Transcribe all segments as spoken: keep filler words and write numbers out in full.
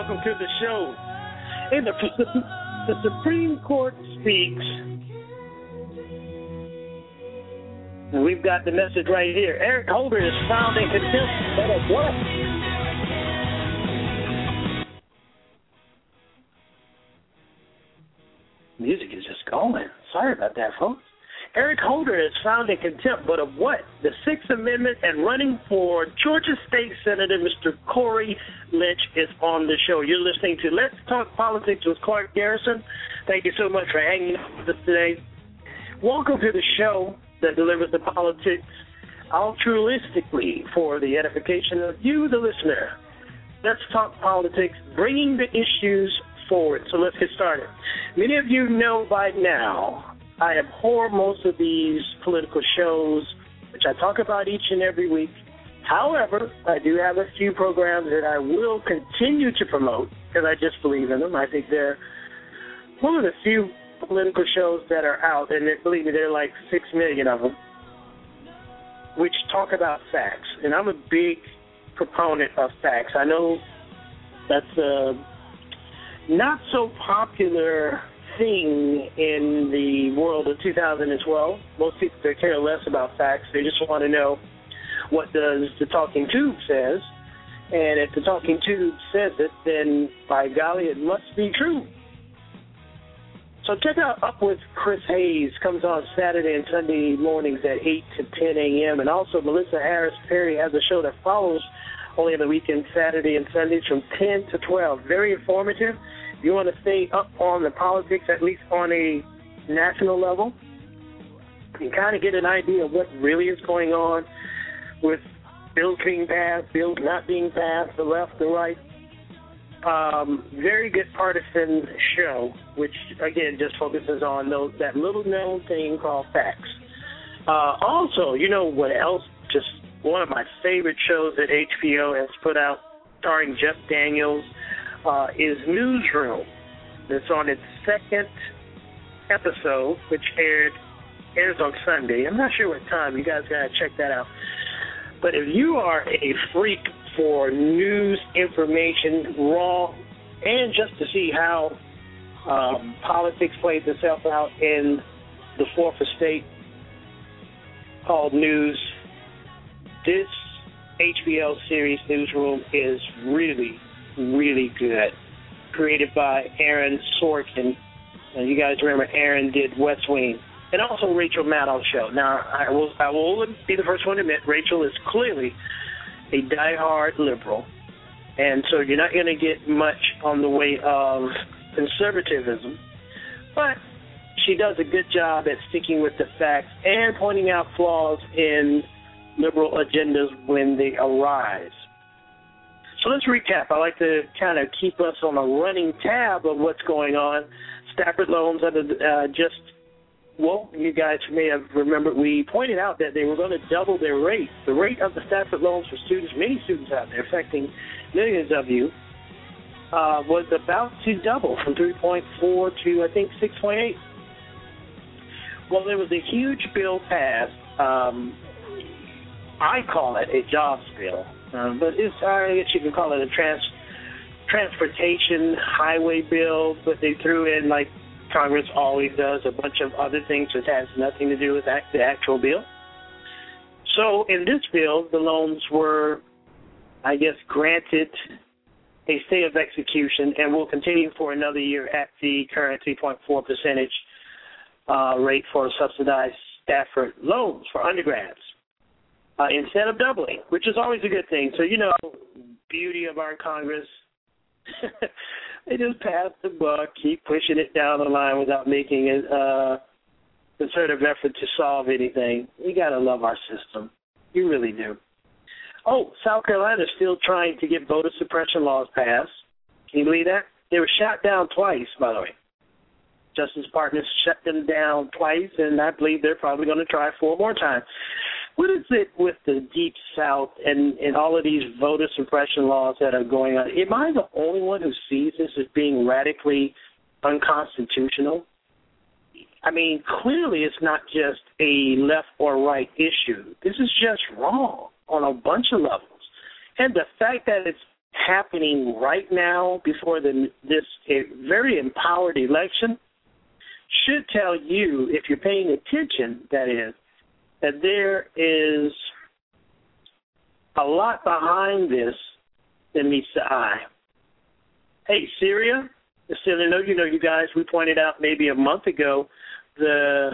welcome to the show. And the, the, the Supreme Court speaks. And we've got the message right here. Eric Holder is found in contempt. That is what? Music is just going. Sorry about that, folks. Eric Holder is found in contempt, but of what? The Sixth Amendment, and running for Georgia State Senator, Mister Corey Lynch, is on the show. You're listening to Let's Talk Politics with Clark Garrison. Thank you so much for hanging out with us today. Welcome to the show that delivers the politics altruistically for the edification of you, the listener. Let's Talk Politics, bringing the issues forward. So let's get started. Many of you know by now I abhor most of these political shows, which I talk about each and every week. However, I do have a few programs that I will continue to promote because I just believe in them. I think they're one of the few political shows that are out, and believe me, there are like six million of them, which talk about facts. And I'm a big proponent of facts. I know that's a not so popular thing in the world of two thousand twelve. Most people care less about facts. They just want to know what does the talking tube says. And if the talking tube says it, then by golly, it must be true. So check out Up with Chris Hayes. Comes on Saturday and Sunday mornings at eight to ten a.m. And also Melissa Harris Perry has a show that follows only on the weekend, Saturday and Sundays from ten to twelve. Very informative. If you want to stay up on the politics, at least on a national level, and kind of get an idea of what really is going on with bills being passed, bills not being passed, the left, the right. Um, very good partisan show, which, again, just focuses on those, that little-known thing called facts. Uh, also, you know what else? Just one of my favorite shows that H B O has put out, starring Jeff Daniels, Uh, is Newsroom. It's on its second episode, which aired airs on Sunday. I'm not sure what time. You guys got to check that out. But if you are a freak for news information, raw, and just to see how um, politics plays itself out in the fourth estate called News, this H B O series, Newsroom, is really really good. Created by Aaron Sorkin. And you guys remember Aaron did West Wing. And also Rachel Maddow's show. Now, I will, I will be the first one to admit Rachel is clearly a diehard liberal. And so you're not going to get much on the way of conservatism. But she does a good job at sticking with the facts and pointing out flaws in liberal agendas when they arise. So let's recap. I like to kind of keep us on a running tab of what's going on. Stafford loans under uh, just, well, you guys may have remembered, we pointed out that they were going to double their rate. The rate of the Stafford loans for students, many students out there, affecting millions of you, uh, was about to double from three point four to, I think, six point eight. Well, there was a huge bill passed. Um, I call it a jobs bill. Um, but it's, I guess you can call it a trans, transportation highway bill, but they threw in, like Congress always does, a bunch of other things that has nothing to do with that, the actual bill. So in this bill, the loans were, I guess, granted a stay of execution and will continue for another year at the current three point four percentage uh, rate for subsidized Stafford loans for undergrads. Uh, instead of doubling, which is always a good thing. So, you know, beauty of our Congress, they just pass the buck, keep pushing it down the line without making a uh, concerted effort to solve anything. We got to love our system. You really do. Oh, South Carolina is still trying to get voter suppression laws passed. Can you believe that? They were shot down twice, by the way. Justice Partners shut them down twice, and I believe they're probably going to try four more times. What is it with the Deep South and, and all of these voter suppression laws that are going on? Am I the only one who sees this as being radically unconstitutional? I mean, clearly it's not just a left or right issue. This is just wrong on a bunch of levels. And the fact that it's happening right now before the, this very empowered election should tell you, if you're paying attention, that is, that there is a lot behind this that meets the eye. Hey, Syria, Syria, know you know, you guys, we pointed out maybe a month ago the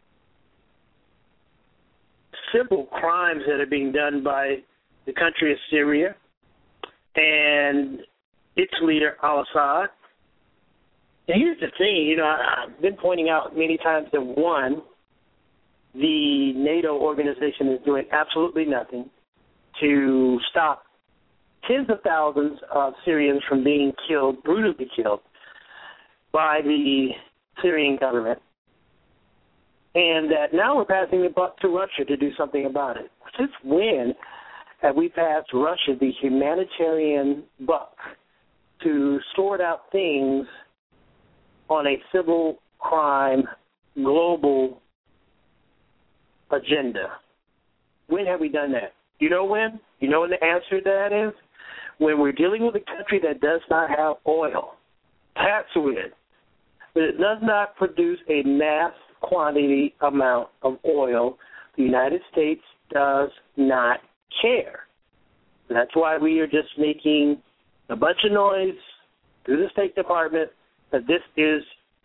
civil crimes that are being done by the country of Syria and its leader, al-Assad. And here's the thing, you know, I, I've been pointing out many times that, one, the NATO organization is doing absolutely nothing to stop tens of thousands of Syrians from being killed, brutally killed, by the Syrian government. And that now we're passing the buck to Russia to do something about it. Since when have we passed Russia the humanitarian buck to sort out things on a civil crime global agenda? When have we done that? You know when? You know when the answer to that is? When we're dealing with a country that does not have oil. That's when. But it does not produce a mass quantity amount of oil. The United States does not care. That's why we are just making a bunch of noise through the State Department that this is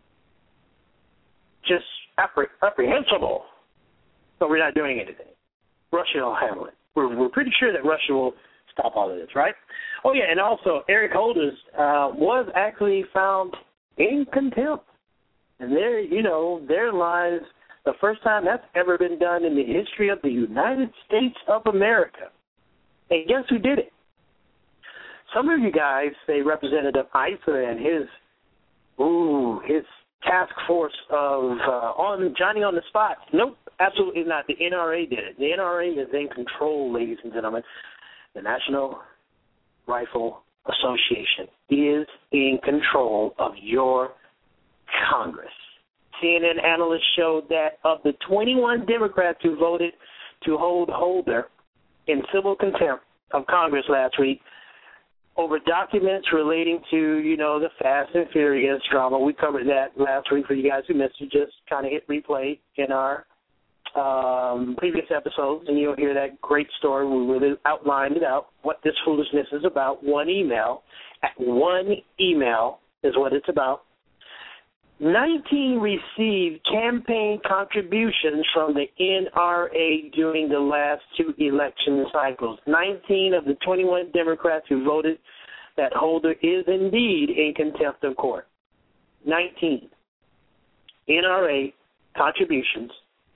just appre- apprehensible. So we're not doing anything. Russia will handle it. We're, we're pretty sure that Russia will stop all of this, right? Oh, yeah, and also Eric Holder uh, was actually found in contempt. And there, you know, there lies the first time that's ever been done in the history of the United States of America. And guess who did it? Some of you guys say Representative Issa and his, ooh, his task force of uh, on Johnny on the spot. Nope, absolutely not. The N R A did it. The N R A is in control, ladies and gentlemen. The National Rifle Association is in control of your Congress. C N N analysts showed that of the twenty-one Democrats who voted to hold Holder in civil contempt of Congress last week over documents relating to, you know, the Fast and Furious drama. We covered that last week for you guys who missed it. Just kind of hit replay in our um, previous episodes, and you'll hear that great story. We really outlined it out, what this foolishness is about. One email. At one email is what it's about. nineteen received campaign contributions from the N R A during the last two election cycles. nineteen of the twenty-one Democrats who voted that Holder is indeed in contempt of court. nineteen N R A contributions.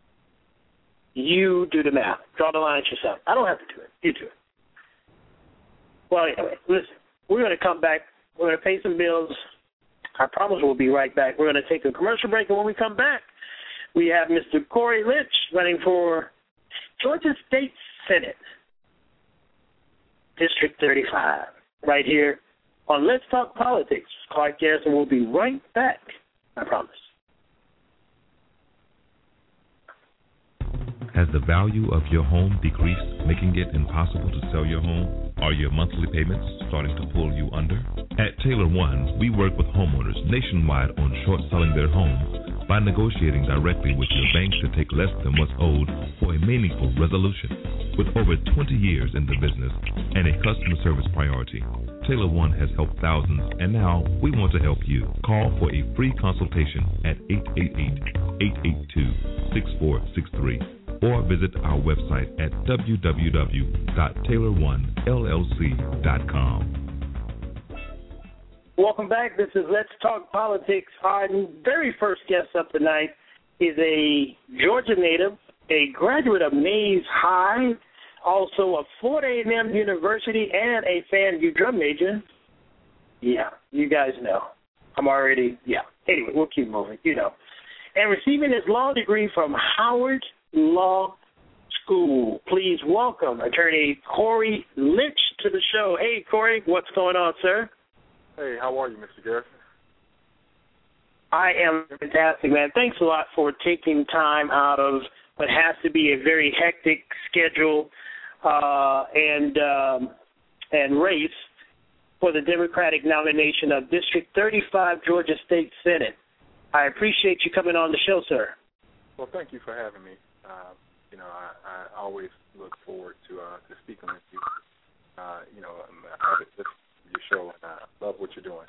You do the math. Draw the lines yourself. I don't have to do it. You do it. Well, anyway, listen, we're going to come back. We're going to pay some bills. I promise we'll be right back. We're going to take a commercial break, and when we come back, we have Mister Corey Lynch running for Georgia State Senate, District thirty-five, right here on Let's Talk Politics. Clark Garrison will be right back, I promise. Has the value of your home decreased, making it impossible to sell your home? Are your monthly payments starting to pull you under? At Taylor One, we work with homeowners nationwide on short selling their homes by negotiating directly with your bank to take less than what's owed for a meaningful resolution. With over twenty years in the business and a customer service priority, Taylor One has helped thousands, and now we want to help you. Call for a free consultation at eight eight eight, eight eight two, six four six three or visit our website at w w w dot taylor one l l c dot com. Welcome back. This is Let's Talk Politics. Our very first guest up tonight is a Georgia native, a graduate of Mays High, also a Florida A and M University, and a FAMU drum major. Yeah, you guys know. I'm already, yeah. Anyway, we'll keep moving, you know. And receiving his law degree from Howard Law School. Please welcome attorney Corey Lynch to the show. Hey, Corey, what's going on, sir? Hey, how are you, Mister Garrison? I am fantastic, man. Thanks a lot for taking time out of what has to be a very hectic schedule uh, and um, and race for the Democratic nomination of District thirty-five, Georgia State Senate. I appreciate you coming on the show, sir. Well, thank you for having me. Uh, you know, I, I always look forward to uh, to speaking with you. Uh, you know, I listen to your show, and I love what you're doing.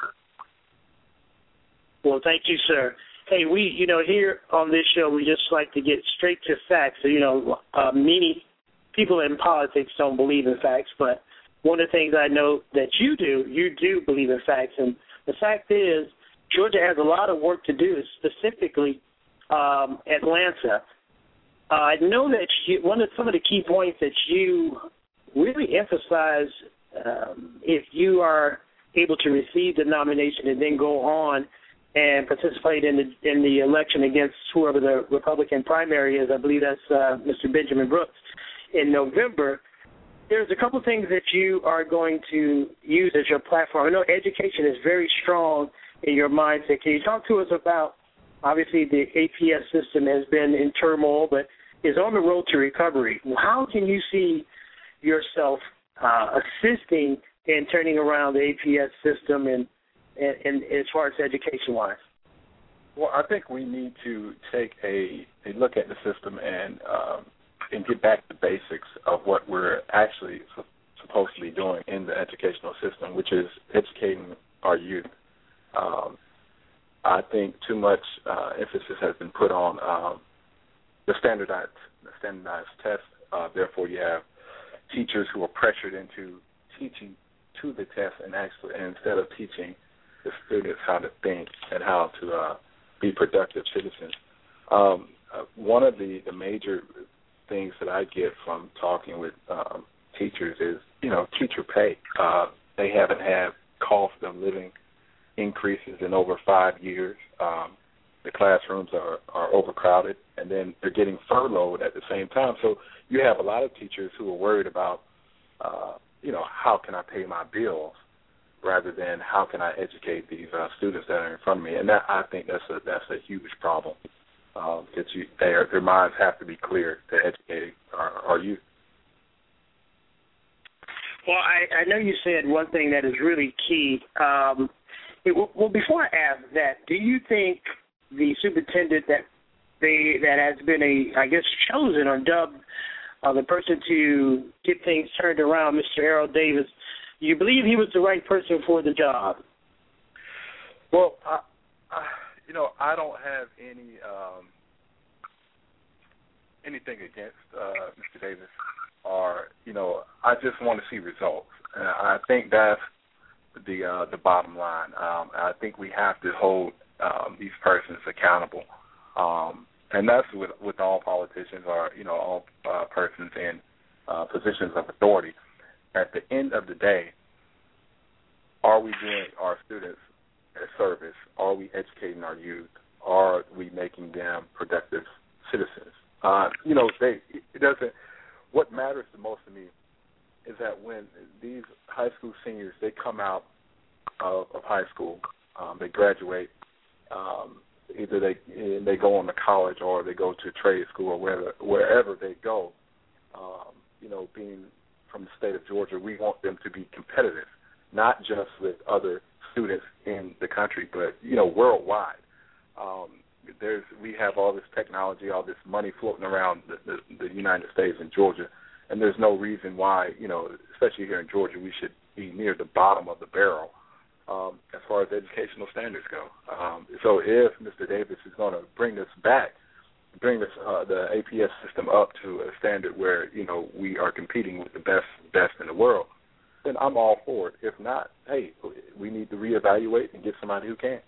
Well, thank you, sir. Hey, we, you know, here on this show, we just like to get straight to facts. So, you know, uh, many people in politics don't believe in facts, but one of the things I know that you do, you do believe in facts. And the fact is, Georgia has a lot of work to do, specifically um, Atlanta. Uh, I know that you, one of some of the key points that you really emphasize, um, if you are able to receive the nomination and then go on and participate in the in the election against whoever the Republican primary is, I believe that's uh, Mister Benjamin Brooks, in November, there's a couple things that you are going to use as your platform. I know education is very strong in your mindset. Can you talk to us about, obviously the A P S system has been in turmoil, but is on the road to recovery. How can you see yourself uh, assisting in turning around the A P S system and, and, and as far as education-wise? Well, I think we need to take a, a look at the system and um, and get back to basics of what we're actually su- supposed to be doing in the educational system, which is educating our youth. Um, I think too much uh, emphasis has been put on um, the standardized the standardized test. Uh, therefore, you have teachers who are pressured into teaching to the test, and actually, and instead of teaching the students how to think and how to uh, be productive citizens. Um, uh, one of the, the major things that I get from talking with um, teachers is, you know, teacher pay. Uh, they haven't had cost of living increases in over five years. Um, the classrooms are, are overcrowded, and then they're getting furloughed at the same time. So you have a lot of teachers who are worried about, uh, you know, how can I pay my bills, rather than how can I educate these uh, students that are in front of me. And that, I think that's a that's a huge problem. Um, because you, their their minds have to be clear to educate our, our youth. Well, I, I know you said one thing that is really key. Um, it, well, before I ask that, do you think the superintendent that they that has been a I guess chosen or dubbed uh, the person to get things turned around, Mister Harold Davis, you believe he was the right person for the job? Well, I, I, you know, I don't have any um, anything against uh, Mister Davis, or you know, I just want to see results, and I think that's the uh, the bottom line. Um, I think we have to hold um, these persons accountable, um, and that's with with all politicians or you know all uh, persons in uh, positions of authority. At the end of the day, are we doing our students a service? Are we educating our youth? Are we making them productive citizens? Uh, you know, they, it doesn't. What matters the most to me is that when these high school seniors, they come out of, of high school, um, they graduate, um, either they they go on to college or they go to trade school or wherever wherever they go. Um, you know, being from the state of Georgia, we want them to be competitive, not just with other students in the country, but, you know, worldwide. Um, there's we have all this technology, all this money floating around the, the, the United States and Georgia, and there's no reason why, you know, especially here in Georgia, we should be near the bottom of the barrel um, as far as educational standards go. Um, so if Mister Davis is going to bring this back, bring this uh, the A P S system up to a standard where, you know, we are competing with the best best in the world, then I'm all for it. If not, hey, we need to reevaluate and get somebody who can.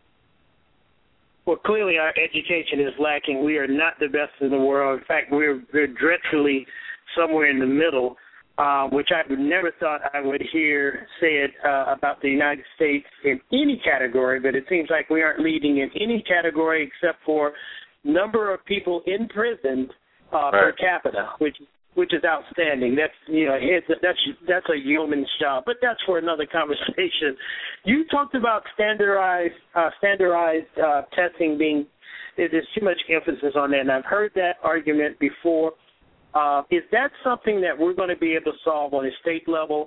Well, clearly our education is lacking. We are not the best in the world. In fact, we're, we're dreadfully somewhere in the middle, uh, which I never thought I would hear said uh, about the United States in any category, but it seems like we aren't leading in any category except for number of people in prison uh, right. per capita, which which is outstanding. That's you know it's, that's that's a yeoman's job, but that's for another conversation. You talked about standardized uh, standardized uh, testing being there's too much emphasis on that, and I've heard that argument before. Uh, is that something that we're going to be able to solve on a state level?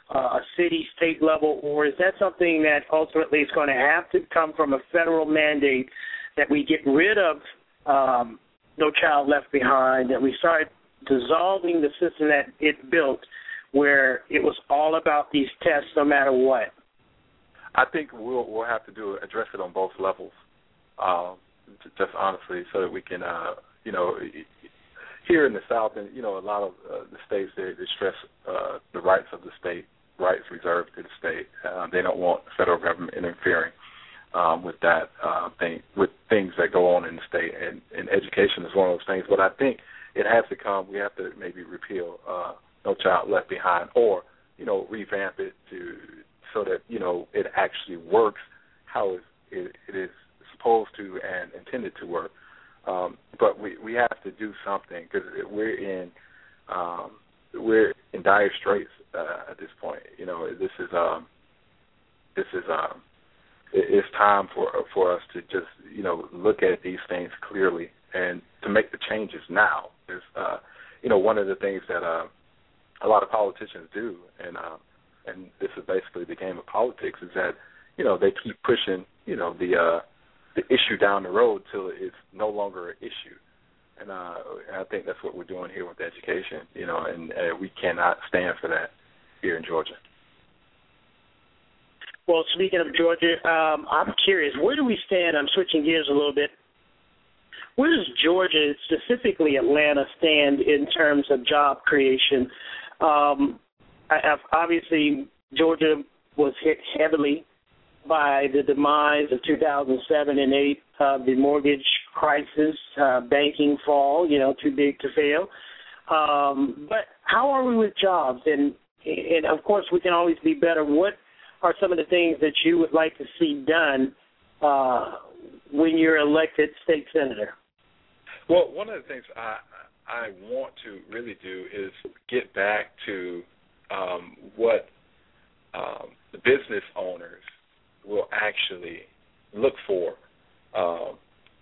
uh, a city, state level, or is that something that ultimately is going to have to come from a federal mandate that we get rid of um, No Child Left Behind, that we start dissolving the system that it built where it was all about these tests no matter what? I think we'll we'll have to do address it on both levels, uh, just honestly, so that we can, uh, you know, here in the South, and you know, a lot of uh, the states they, they stress uh, the rights of the state, rights reserved to the state. Uh, they don't want the federal government interfering um, with that uh, thing, with things that go on in the state, and, and education is one of those things. But I think it has to come. We have to maybe repeal uh, No Child Left Behind, or you know, revamp it to so that you know it actually works how it, it, it is supposed to and intended to work. Um, but we, we have to do something because we're in um, we're in dire straits uh, at this point. You know, this is um, this is um, it, it's time for for us to just you know look at these things clearly and to make the changes now. There's uh, you know one of the things that uh, a lot of politicians do, and uh, and this is basically the game of politics, is that you know they keep pushing you know the uh, the issue down the road till it's no longer an issue. And uh, I think that's what we're doing here with education, you know, and uh, we cannot stand for that here in Georgia. Well, speaking of Georgia, um, I'm curious, where do we stand? I'm switching gears a little bit. Where does Georgia, specifically Atlanta, stand in terms of job creation? Um, I, I've, obviously, Georgia was hit heavily by the demise of two thousand seven and eight, uh, the mortgage crisis, uh, banking fall, you know, too big to fail. Um, but how are we with jobs? And, and, of course, we can always be better. What are some of the things that you would like to see done uh, when you're elected state senator? Well, one of the things I, I want to really do is get back to um, what um, the business owners will actually look for um,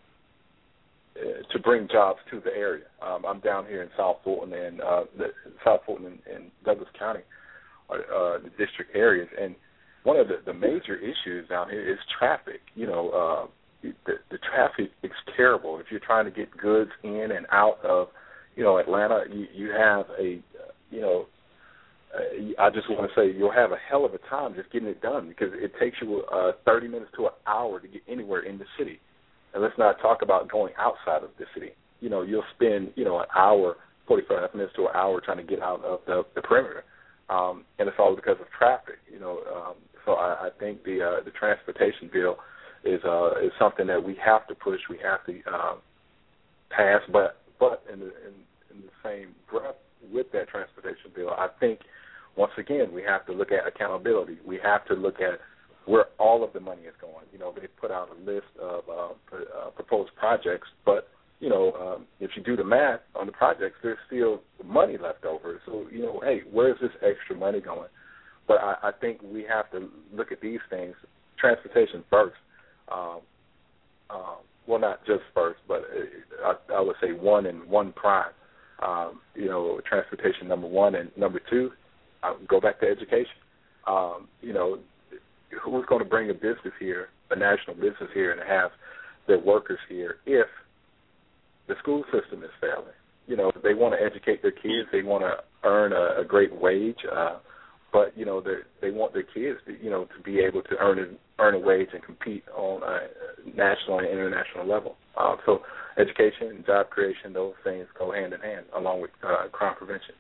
to bring jobs to the area. Um, I'm down here in South Fulton and uh, the, South Fulton and, and Douglas County, are, uh, the district areas, and one of the, the major issues down here is traffic. You know, uh, the, the traffic is terrible. If you're trying to get goods in and out of, you know, Atlanta, you, you have a, you know, I just want to say you'll have a hell of a time just getting it done because it takes you uh, thirty minutes to an hour to get anywhere in the city. And let's not talk about going outside of the city. You know, you'll spend, you know, an hour, forty-five minutes to an hour trying to get out of the, the perimeter. Um, and it's all because of traffic, you know. Um, so I, I think the uh, the transportation bill is uh, is something that we have to push, we have to um, pass. But but in the, in, in the same breath with that transportation bill, I think once again, we have to look at accountability. We have to look at where all of the money is going. You know, they put out a list of uh, uh, proposed projects, but, you know, um, if you do the math on the projects, there's still money left over. So, you know, hey, where's this extra money going? But I, I think we have to look at these things, transportation first. Um, um, well, not just first, but I, I would say one and one prime. Um, you know, transportation number one, and number two, I'll go back to education. Um, you know, who's going to bring a business here, a national business here, and have their workers here if the school system is failing? You know, they want to educate their kids. They want to earn a, a great wage, uh, but, you know, they want their kids, to, you know, to be able to earn a, earn a wage and compete on a national and international level. Uh, so education and job creation, those things go hand in hand, along with uh, crime prevention.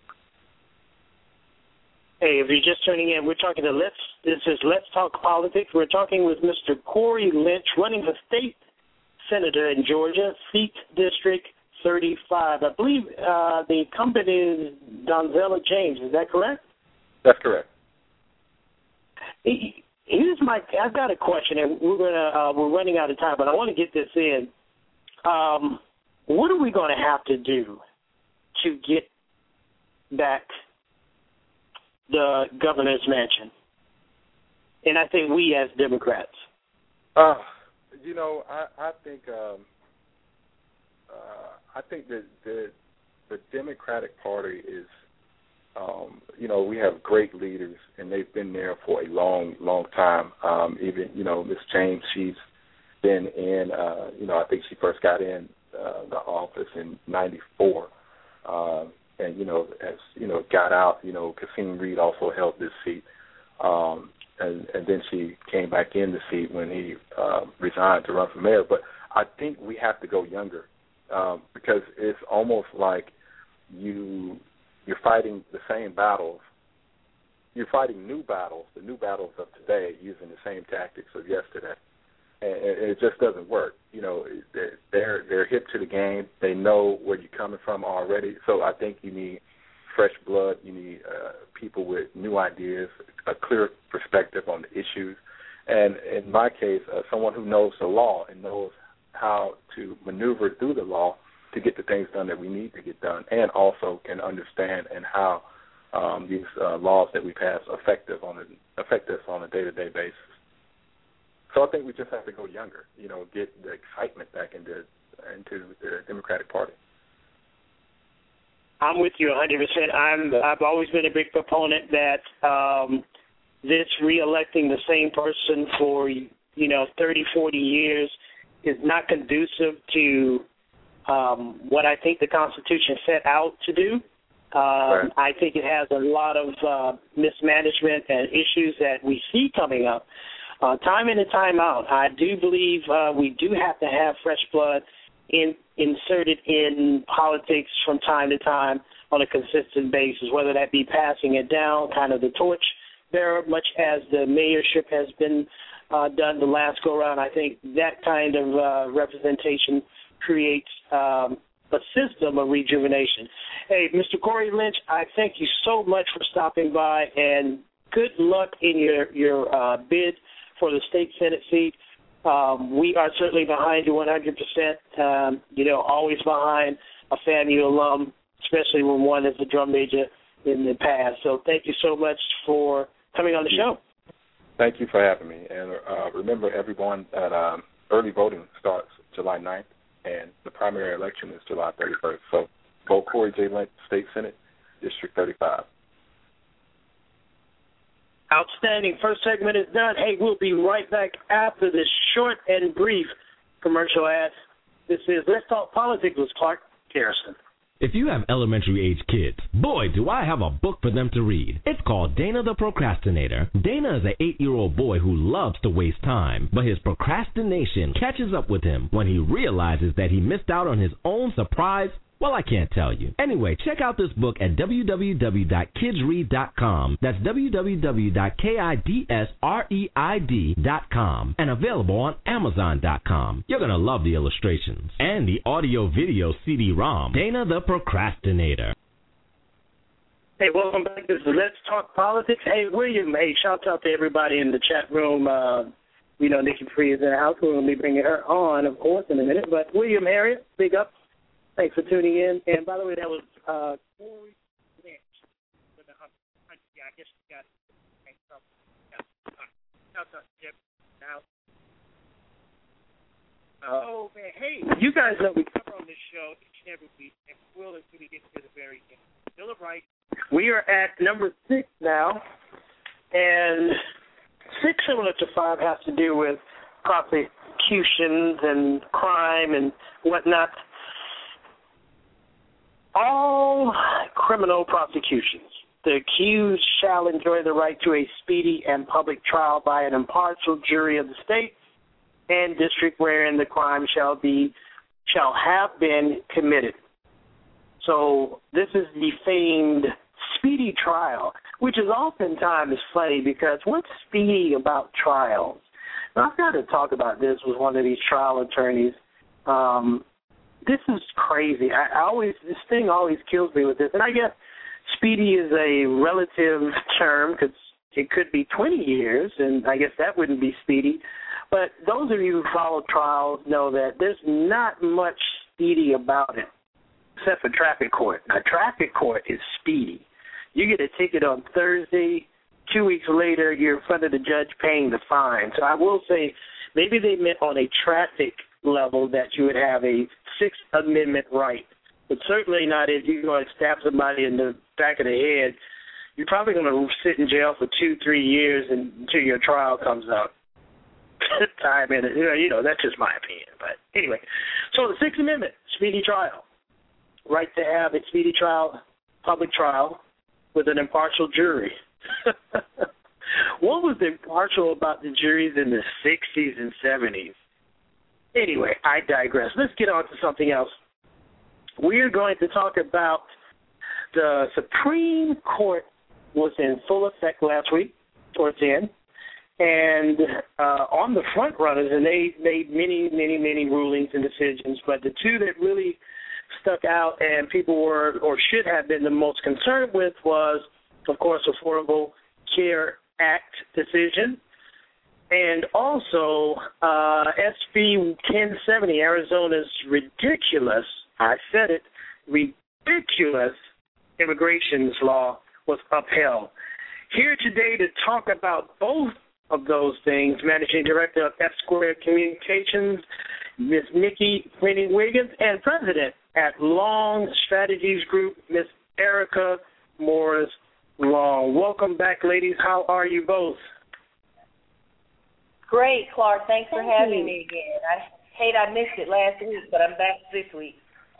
Hey, if you're just tuning in, we're talking to Let's, this is Let's Talk Politics. We're talking with Mister Corey Lynch, running for state senator in Georgia, seat District thirty-five. I believe uh, the incumbent is Donzella James. Is that correct? That's correct. Here's my, I've got a question, and we're gonna, uh, we're running out of time, but I want to get this in. Um, what are we going to have to do to get back the governor's mansion? And I think we as Democrats. Uh, you know, I, I think um, uh, I think that the the Democratic Party is um, you know, we have great leaders, and they've been there for a long, long time. Um, even, you know, Miz James, she's been in, uh, you know, I think she first got in uh, the office in ninety-four. Uh, and, you know, as, you know, got out, you know, Kasim Reed also held this seat. Um, and, and then she came back in the seat when he uh, resigned to run for mayor. But I think we have to go younger um, because it's almost like you, you're fighting the same battles. You're fighting new battles, the new battles of today, using the same tactics of yesterday. And it just doesn't work. You know, they're they're hip to the game. They know where you're coming from already. So I think you need fresh blood. You need uh, people with new ideas, a clear perspective on the issues. And in my case, uh, someone who knows the law and knows how to maneuver through the law to get the things done that we need to get done, and also can understand and how um, these uh, laws that we pass affective on a, affect us on a day-to-day basis. So I think we just have to go younger, you know, get the excitement back into into the Democratic Party. I'm with you one hundred percent. I'm, I've always been a big proponent that um, this reelecting the same person for, you know, thirty, forty years is not conducive to um, what I think the Constitution set out to do. Um, right. I think it has a lot of uh, mismanagement and issues that we see coming up. Uh, time in and time out, I do believe uh, we do have to have fresh blood in, inserted in politics from time to time on a consistent basis, whether that be passing it down, kind of the torch bearer, much as the mayorship has been uh, done the last go-around. I think that kind of uh, representation creates um, a system of rejuvenation. Hey, Mister Corey Lynch, I thank you so much for stopping by, and good luck in your, your uh, bid for the state Senate seat. Um, we are certainly behind you one hundred percent, um, you know, always behind a FAMU alum, especially when one is a drum major in the past. So thank you so much for coming on the show. Thank you for having me. And uh, remember, everyone, that um, early voting starts July ninth, and the primary election is July thirty-first. So vote Corey J. Lynch, State Senate, District thirty-five. Outstanding. First segment is done. Hey, we'll be right back after this short and brief commercial ad. This is Let's Talk Politics with Clark Garrison. If you have elementary-age kids, boy, do I have a book for them to read. It's called Dana the Procrastinator. Dana is an eight-year-old boy who loves to waste time, but his procrastination catches up with him when he realizes that he missed out on his own surprise. Well, I can't tell you. Anyway, check out this book at w w w dot kids read dot com. That's w w w dot kids read dot com, and available on amazon dot com. You're going to love the illustrations and the audio-video C D ROM. Dana the Procrastinator. Hey, welcome back. This is Let's Talk Politics. Hey, William, hey, shout out to everybody in the chat room. Uh, you know, Nikki Free is in the house. We're going to be bringing her on, of course, in a minute. But William Harriet, big up. Thanks for tuning in. And by the way, that was uh, Corey Lynch. Yeah, I guess you got it. Now, oh, man, hey, you guys know we cover on this show each and every week, and we will until we get to the very end. Bill of Rights. We are at number six now, and six, similar to five, has to do with prosecutions and crime and whatnot. All criminal prosecutions, the accused shall enjoy the right to a speedy and public trial by an impartial jury of the state and district wherein the crime shall be shall have been committed. So this is the famed speedy trial, which is oftentimes funny because what's speedy about trials? Now, I've got to talk about this with one of these trial attorneys. Um, This is crazy. I, I always this thing always kills me with this, and I guess speedy is a relative term because it could be twenty years, and I guess that wouldn't be speedy. But those of you who follow trials know that there's not much speedy about it, except for traffic court. Now, traffic court is speedy. You get a ticket on Thursday. Two weeks later, you're in front of the judge paying the fine. So I will say maybe they meant on a traffic level that you would have a Sixth Amendment right but certainly not if you're going to stab somebody in the back of the head. You're probably going to sit in jail for two, three years until your trial comes out. Time in it, you know, you know, that's just my opinion. But anyway, so the Sixth Amendment, speedy trial, right to have a speedy trial, public trial with an impartial jury. What was impartial about the juries in the sixties and seventies? Anyway, I digress. Let's get on to something else. We're going to talk about the Supreme Court was in full effect last week, towards the end, and uh, on the front runners, and they made many, many, many rulings and decisions, but the two that really stuck out and people were or should have been the most concerned with was, of course, Affordable Care Act decision, and also uh, S B ten seventy, Arizona's ridiculous, I said it, ridiculous immigration law was upheld. Here today to talk about both of those things, Managing Director of F Squared Communications, Miz Nikki Wiggins, and President at Long Strategies Group, Miz Erica Morris Long. Welcome back, ladies. How are you both? Great, Clark. Thanks for Thank having you. me again. I hate I missed it last week, but I'm back this week.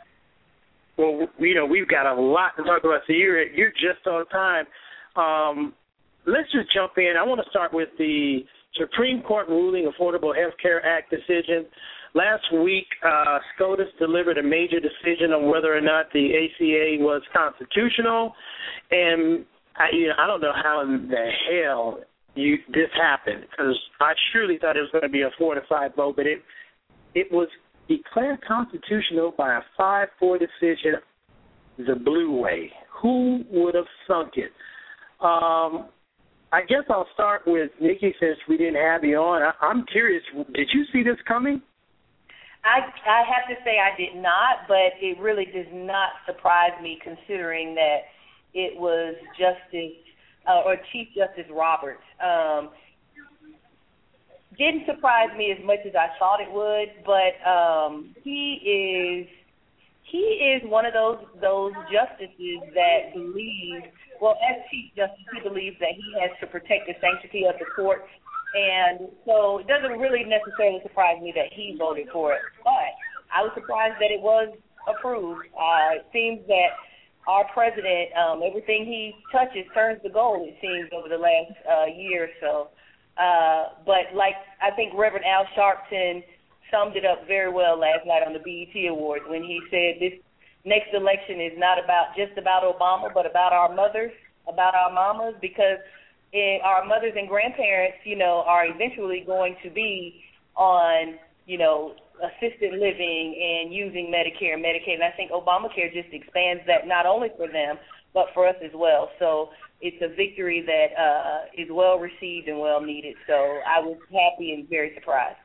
Well, you know, we've got a lot to talk about, so you're, you're just on time. Um, let's just jump in. I want to start with the Supreme Court ruling Affordable Health Care Act decision. Last week, uh, SCOTUS delivered a major decision on whether or not the A C A was constitutional, and I, you know, I don't know how in the hell you, this happened, because I surely thought it was going to be a four to five vote, but it it was declared constitutional by a five four decision the blue way. Who would have thunk it? Um, I guess I'll start with Nikki since we didn't have you on. I, I'm curious, did you see this coming? I, I have to say I did not, but it really does not surprise me considering that it was Justice uh, or Chief Justice Roberts. Um, didn't surprise me as much as I thought it would, but um, he is he is one of those those justices that believes, well, as Chief Justice, he believes that he has to protect the sanctity of the court. And so it doesn't really necessarily surprise me that he voted for it. But I was surprised that it was approved. Uh, it seems that our president, um, everything he touches turns to gold, it seems, over the last uh, year or so. Uh, but like I think Reverend Al Sharpton summed it up very well last night on the B E T Awards when he said this next election is not about just about Obama, but about our mothers, about our mamas, because it, our mothers and grandparents, you know, are eventually going to be on, you know, assisted living and using Medicare and Medicaid. And I think Obamacare just expands that not only for them, but for us as well. So it's a victory that uh, is well received and well needed. So I was happy and very surprised.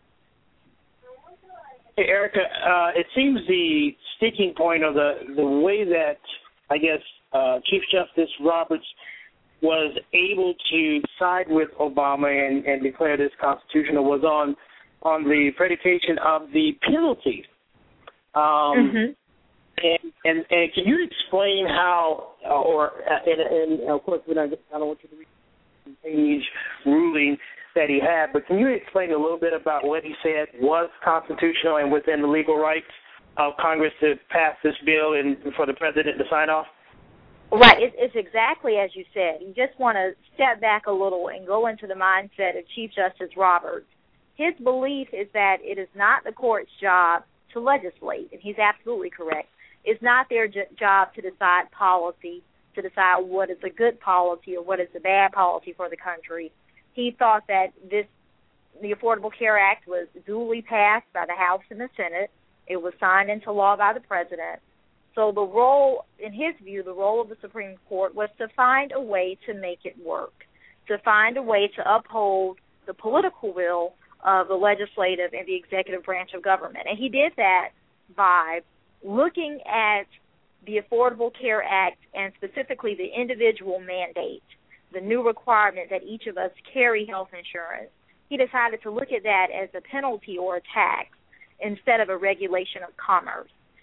Hey, Erica, uh, it seems the sticking point or the, the way that, I guess, uh, Chief Justice Roberts was able to side with Obama and, and declare this constitutional was on on the predication of the penalty. Um, mm-hmm. and, and and can you explain how, or and, and of course, we're not, I don't want you to read the page ruling that he had, but can you explain a little bit about what he said was constitutional and within the legal rights of Congress to pass this bill and for the president to sign off? Right. It, it's exactly as you said. You just want to step back a little and go into the mindset of Chief Justice Roberts. His belief is that it is not the court's job to legislate, and he's absolutely correct. It's not their j- job to decide policy, to decide what is a good policy or what is a bad policy for the country. He thought that this, the Affordable Care Act was duly passed by the House and the Senate. It was signed into law by the president. So the role, in his view, the role of the Supreme Court was to find a way to make it work, to find a way to uphold the political will of the legislative and the executive branch of government. And he did that by looking at the Affordable Care Act and specifically the individual mandate, the new requirement that each of us carry health insurance. He decided to look at that as a penalty or a tax instead of a regulation of commerce.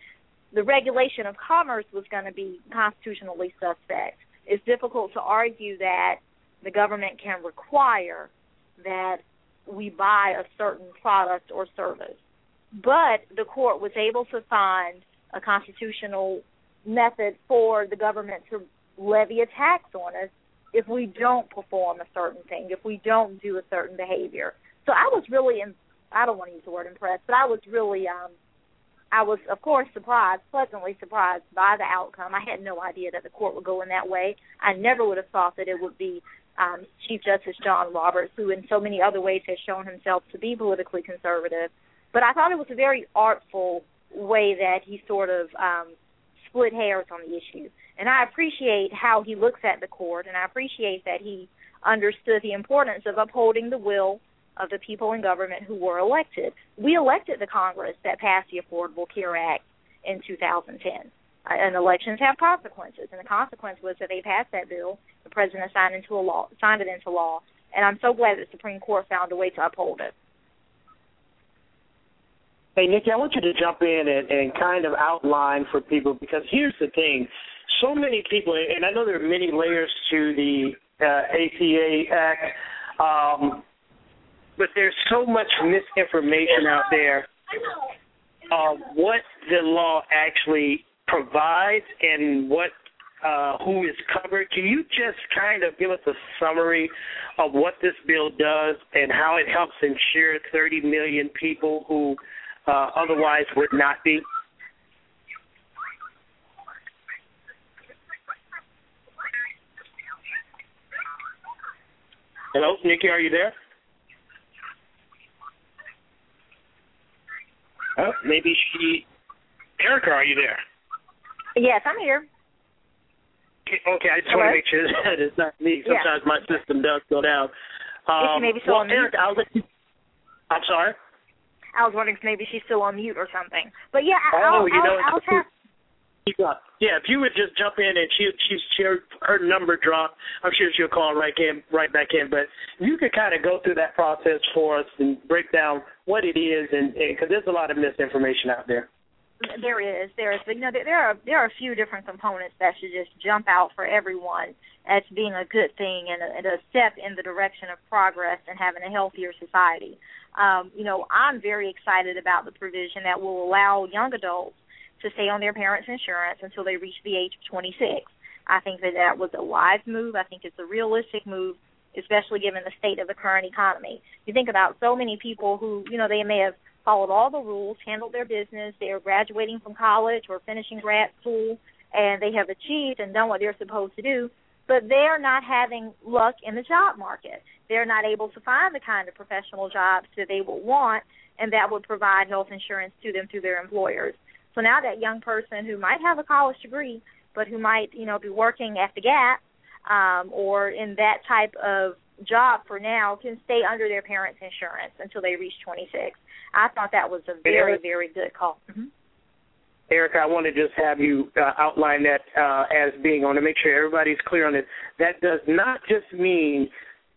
the regulation of commerce was going to be constitutionally suspect. It's difficult to argue that the government can require that we buy a certain product or service. But the court was able to find a constitutional method for the government to levy a tax on us if we don't perform a certain thing, if we don't do a certain behavior. So I was really, I don't want to use the word impressed, but I was really, um, I was, of course, surprised, pleasantly surprised by the outcome. I had no idea that the court would go in that way. I never would have thought that it would be um, Chief Justice John Roberts, who in so many other ways has shown himself to be politically conservative. But I thought it was a very artful way that he sort of um, split hairs on the issue. And I appreciate how he looks at the court, and I appreciate that he understood the importance of upholding the will of the people in government who were elected. We elected the Congress that passed the Affordable Care Act in two thousand ten. Uh, and elections have consequences, and the consequence was that they passed that bill. The president signed into a law, signed it into law, and I'm so glad that the Supreme Court found a way to uphold it. Hey, Nikki, I want you to jump in and, and kind of outline for people, because here's the thing. So many people, and I know there are many layers to the uh, A C A Act, um, but there's so much misinformation out there of what the law actually provides and what uh, who is covered. Can you just kind of give us a summary of what this bill does and how it helps ensure thirty million people who uh, otherwise would not be? Hello, Nikki, are you there? Oh, maybe she... Erica, are you there? Yes, I'm here. Okay, okay I just Hello? want to make sure that it's not me. Sometimes yeah. my system does go down. Um, Is she maybe still well, on mute? Erica, I'll let you... I'm sorry? I was wondering if maybe she's still on mute or something. But, yeah, oh, I'll, you know, I'll, I'll have... Yeah, if you would just jump in and she she, she her, her number dropped, I'm sure she'll call right in, right back in. But you could kind of go through that process for us and break down what it is, and because there's a lot of misinformation out there. There is, there is. But, you know, there are there are a few different components that should just jump out for everyone as being a good thing and a, and a step in the direction of progress and having a healthier society. Um, you know, I'm very excited about the provision that will allow young adults to stay on their parents' insurance until they reach the age of twenty-six. I think that that was a wise move. I think it's a realistic move, especially given the state of the current economy. You think about so many people who, you know, they may have followed all the rules, handled their business, they're graduating from college or finishing grad school, and they have achieved and done what they're supposed to do, but they're not having luck in the job market. They're not able to find the kind of professional jobs that they would want and that would provide health insurance to them through their employers. So now that young person who might have a college degree, but who might, you know, be working at the Gap um, or in that type of job for now can stay under their parents' insurance until they reach twenty-six. I thought that was a very, very good call. Mm-hmm. Erica, I want to just have you uh, outline that uh, as being, I want to make sure everybody's clear on it. That does not just mean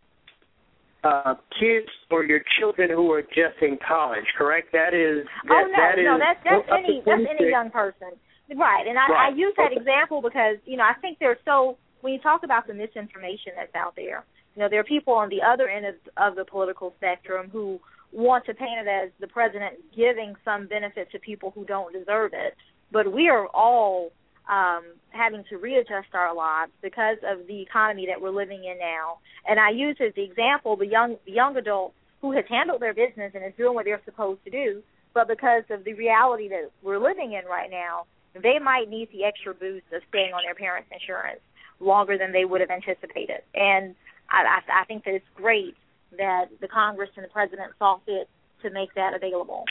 Uh, kids or your children who are just in college, correct? That is. That, oh no, that no, is that's that's any that's any young person, right? And I, right. I use that okay. example because you know I think there's so when you talk about the misinformation that's out there, you know there are people on the other end of, of the political spectrum who want to paint it as the president giving some benefit to people who don't deserve it, but we are all Um, having to readjust our lives because of the economy that we're living in now. And I use as the example the young the young adult who has handled their business and is doing what they're supposed to do, but because of the reality that we're living in right now, they might need the extra boost of staying on their parents' insurance longer than they would have anticipated. And I, I, I think that it's great that the Congress and the president saw fit to make that available.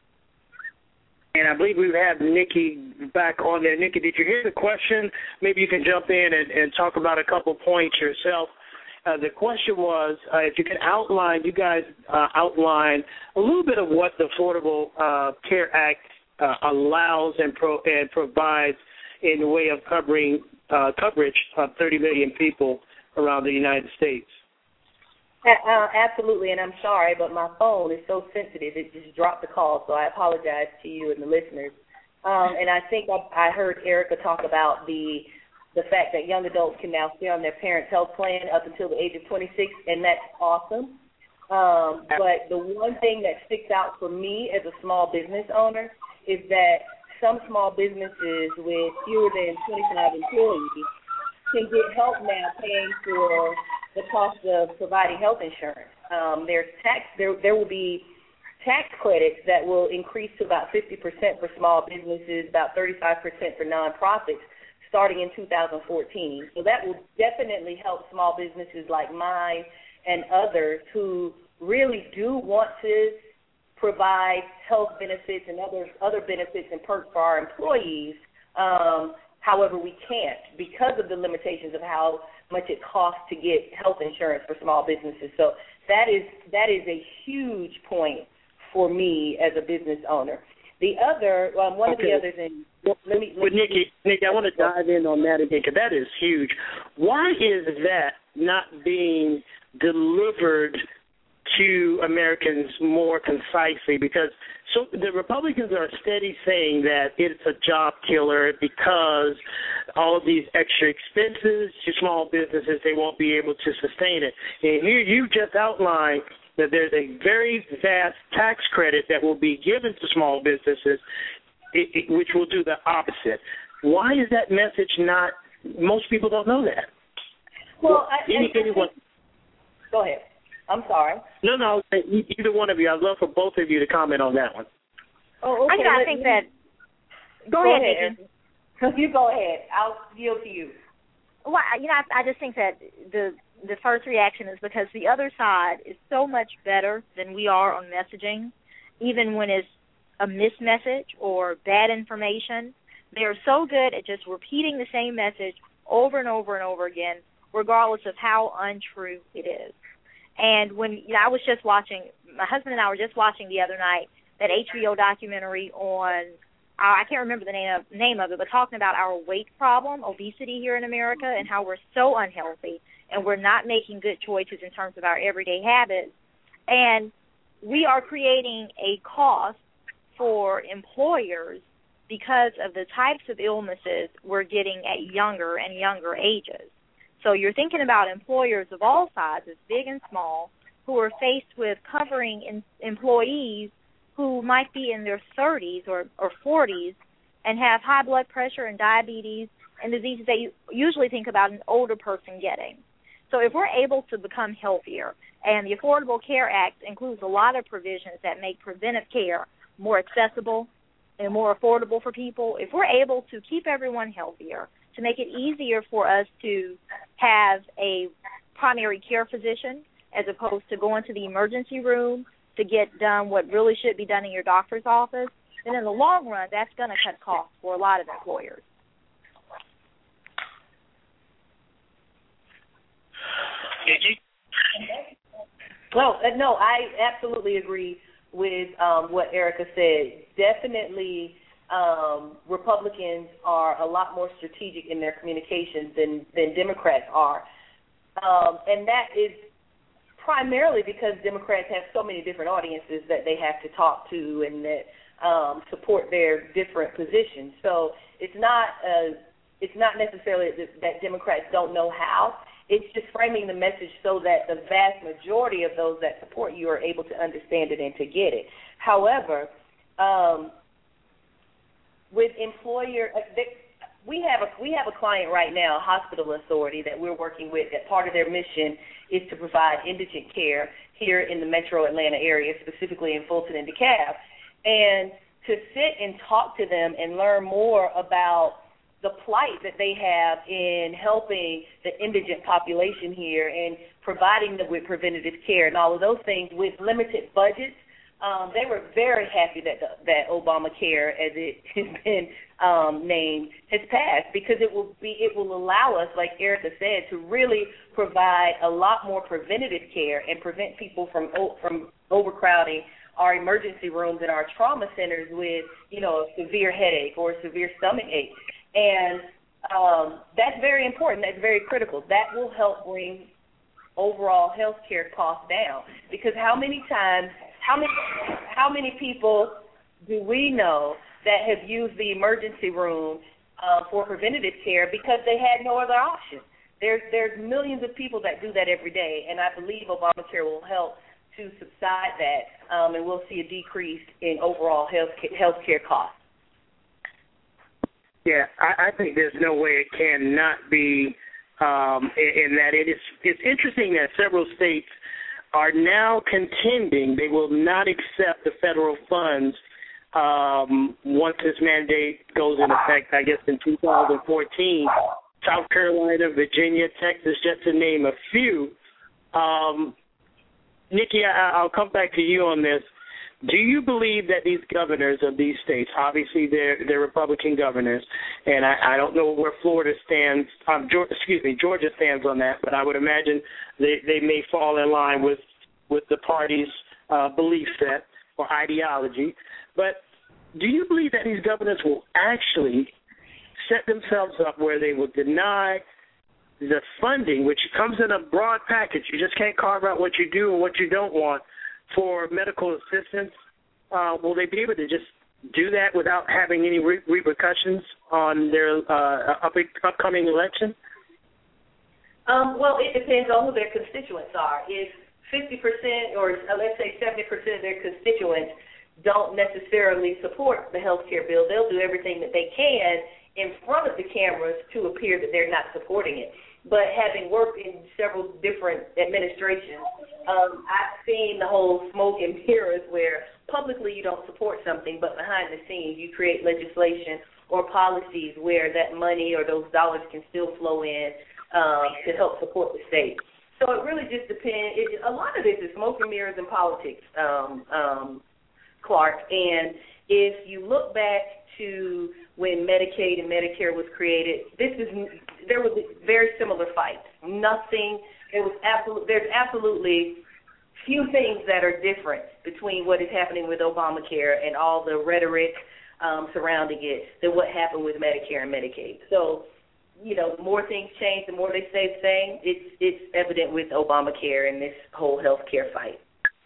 And I believe we have Nikki back on there. Nikki, did you hear the question? Maybe you can jump in and, and talk about a couple points yourself. Uh, the question was uh, if you could outline, you guys uh, outline a little bit of what the Affordable uh, Care Act uh, allows and, pro, and provides in the way of covering uh, coverage of thirty million people around the United States. Uh, absolutely, and I'm sorry, but my phone is so sensitive, it just dropped the call, so I apologize to you and the listeners. Um, and I think I, I heard Erica talk about the the fact that young adults can now stay on their parents' health plan up until the age of twenty-six, and that's awesome. Um, but the one thing that sticks out for me as a small business owner is that some small businesses with fewer than twenty-five employees can get help now paying for the cost of providing health insurance. Um, there's tax. There, there will be tax credits that will increase to about fifty percent for small businesses, about thirty-five percent for nonprofits, starting in two thousand fourteen. So that will definitely help small businesses like mine and others who really do want to provide health benefits and other other benefits and perks for our employees. Um, however, we can't because of the limitations of how much it costs to get health insurance for small businesses. So that is that is a huge point for me as a business owner. The other, um, one okay. of the others, and let me. Let but Nikki, Nikki, I want to dive in on that again because that is huge. Why is that not being delivered to Americans more concisely? Because so the Republicans are steady saying that it's a job killer because all of these extra expenses to small businesses, they won't be able to sustain it. And here you just outlined that there's a very vast tax credit that will be given to small businesses, it, it, which will do the opposite. Why is that message not, most people don't know that. Well, I, Any, I, anyone, go ahead. I'm sorry. No, no, either one of you. I'd love for both of you to comment on that one. Oh, okay. I, I think that. Go, go ahead, ahead. Nikki. You go ahead. I'll yield to you. Well, you know, I, I just think that the the first reaction is because the other side is so much better than we are on messaging, even when it's a mismessage or bad information. They're so good at just repeating the same message over and over and over again, regardless of how untrue it is. And when you know, I was just watching, my husband and I were just watching the other night that H B O documentary on, uh, I can't remember the name of, name of it, but talking about our weight problem, obesity here in America, and how we're so unhealthy and we're not making good choices in terms of our everyday habits. And we are creating a cost for employers because of the types of illnesses we're getting at younger and younger ages. So you're thinking about employers of all sizes, big and small, who are faced with covering in, employees who might be in their thirties or, or forties and have high blood pressure and diabetes and diseases that you usually think about an older person getting. So if we're able to become healthier, and the Affordable Care Act includes a lot of provisions that make preventive care more accessible and more affordable for people, if we're able to keep everyone healthier, to make it easier for us to have a primary care physician as opposed to going to the emergency room to get done what really should be done in your doctor's office, then in the long run, that's going to cut costs for a lot of employers. Well, no, I absolutely agree with um, what Erica said. Definitely um, Republicans are a lot more strategic in their communications than, than Democrats are. Um, and that is primarily because Democrats have so many different audiences that they have to talk to and that um, support their different positions. So it's not a, it's not necessarily that, that Democrats don't know how. It's just framing the message so that the vast majority of those that support you are able to understand it and to get it. However, um, with employer, we have a we have a client right now, a hospital authority that we're working with. That part of their mission is to provide indigent care here in the Metro Atlanta area, specifically in Fulton and DeKalb, and to sit and talk to them and learn more about the plight that they have in helping the indigent population here and providing them with preventative care and all of those things with limited budgets. Um, they were very happy that the, that Obamacare, as it has been um, named, has passed because it will be it will allow us, like Erica said, to really provide a lot more preventative care and prevent people from from overcrowding our emergency rooms and our trauma centers with, you know, a severe headache or a severe stomach ache. And um, that's very important. That's very critical. That will help bring overall health care costs down. Because how many times, how many, how many people do we know that have used the emergency room uh, for preventative care because they had no other option. There's there's millions of people that do that every day, and I believe Obamacare will help to subside that, um, and we'll see a decrease in overall health health care costs. Yeah, I, I think there's no way it cannot be, um, in, in that it is. It's interesting that several states are now contending they will not accept the federal funds um, once this mandate goes into effect, I guess, in two thousand fourteen. South Carolina, Virginia, Texas, just to name a few. Um, Nikki, I, I'll come back to you on this. Do you believe that these governors of these states, obviously they're, they're Republican governors, and I, I don't know where Florida stands, um, Georgia, excuse me, Georgia stands on that, but I would imagine they, they may fall in line with, with the party's uh, belief set or ideology. But do you believe that these governors will actually set themselves up where they will deny the funding, which comes in a broad package? You just can't carve out what you do and what you don't want for medical assistance. Uh, will they be able to just do that without having any re- repercussions on their uh, up- upcoming election? Um, well, it depends on who their constituents are. If fifty percent or uh, let's say seventy percent of their constituents don't necessarily support the health care bill, they'll do everything that they can in front of the cameras to appear that they're not supporting it. But having worked in several different administrations, um, I've seen the whole smoke and mirrors where publicly you don't support something, but behind the scenes you create legislation or policies where that money or those dollars can still flow in um, to help support the state. So it really just depends. It, a lot of this is smoke and mirrors and politics, um, um, Clark. And if you look back to when Medicaid and Medicare was created, this is there was very similar fights. Nothing. It was absolute. There's absolutely few things that are different between what is happening with Obamacare and all the rhetoric um, surrounding it than what happened with Medicare and Medicaid. So, you know, the more things change, the more they stay the same. It's it's evident with Obamacare and this whole health care fight.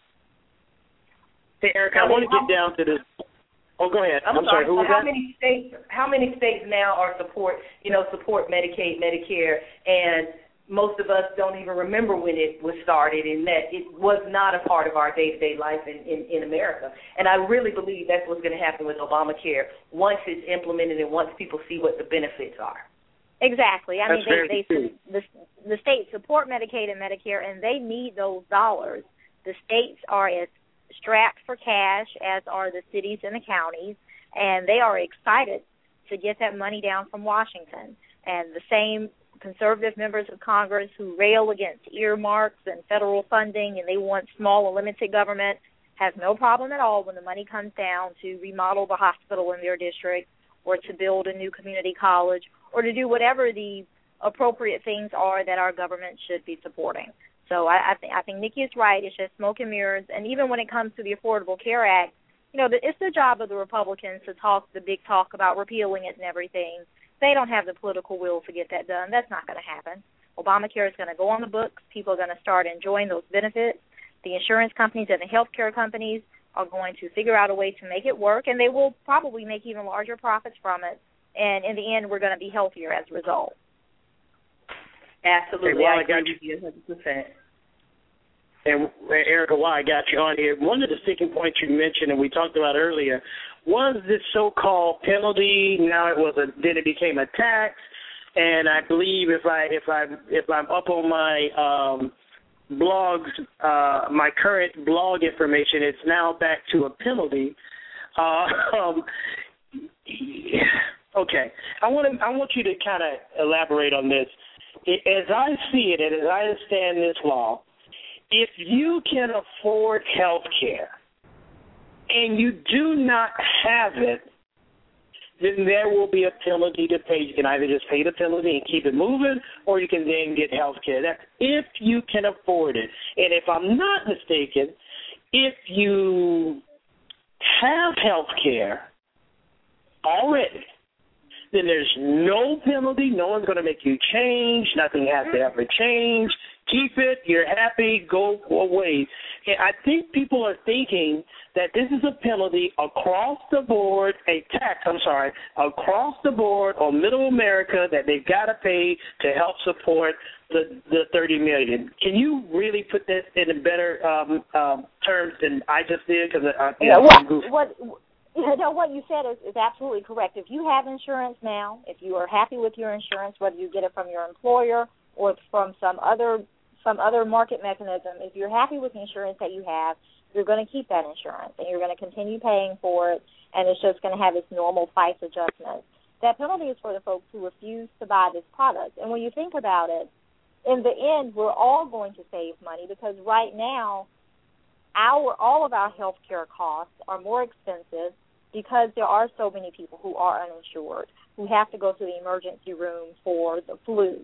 Hey, Eric, I, I want to get down to this. Oh, go ahead. I'm, I'm sorry. sorry. Who was how that? many states? How many states now are support? You know, support Medicaid, Medicare, and most of us don't even remember when it was started, and that it was not a part of our day-to-day life in, in, in America. And I really believe that's what's going to happen with Obamacare once it's implemented and once people see what the benefits are. Exactly. I That's mean, they, very they the the states support Medicaid and Medicare, and they need those dollars. The states are as strapped for cash, as are the cities and the counties, and they are excited to get that money down from Washington. And the same conservative members of Congress who rail against earmarks and federal funding and they want small or limited government have no problem at all when the money comes down to remodel the hospital in their district or to build a new community college or to do whatever the appropriate things are that our government should be supporting. So I, I, th- I think Nikki is right. It's just smoke and mirrors. And even when it comes to the Affordable Care Act, you know, the, it's the job of the Republicans to talk the big talk about repealing it and everything. They don't have the political will to get that done. That's not going to happen. Obamacare is going to go on the books. People are going to start enjoying those benefits. The insurance companies and the health care companies are going to figure out a way to make it work, and they will probably make even larger profits from it. And in the end, we're going to be healthier as a result. Absolutely. Hey, well, I agree I with you one hundred percent. And, Erica, while I got you on here, one of the sticking points you mentioned and we talked about earlier was this so-called penalty. Now it was a, then it became a tax, and I believe if I if I if I'm up on my um, blogs, uh, my current blog information, it's now back to a penalty. Uh, um, okay, I want to I want you to kind of elaborate on this. As I see it, and as I understand this law, if you can afford health care and you do not have it, then there will be a penalty to pay. You can either just pay the penalty and keep it moving, or you can then get health care. That's if you can afford it. And if I'm not mistaken, if you have health care already, then there's no penalty. No one's going to make you change. Nothing has to ever change. keep it, you're happy, go away. And I think people are thinking that this is a penalty across the board, a tax, I'm sorry, across the board on middle America that they've got to pay to help support the the thirty million dollars. Can you really put this in a better um, um, terms than I just did? Because I, I, yeah, what, what, you know, what you said is, is absolutely correct. If you have insurance now, if you are happy with your insurance, whether you get it from your employer or from some other some other market mechanism, if you're happy with the insurance that you have, you're going to keep that insurance, and you're going to continue paying for it, and it's just going to have its normal price adjustment. That penalty is for the folks who refuse to buy this product. And when you think about it, in the end, we're all going to save money because right now, our all of our health care costs are more expensive because there are so many people who are uninsured, who have to go to the emergency room for the flu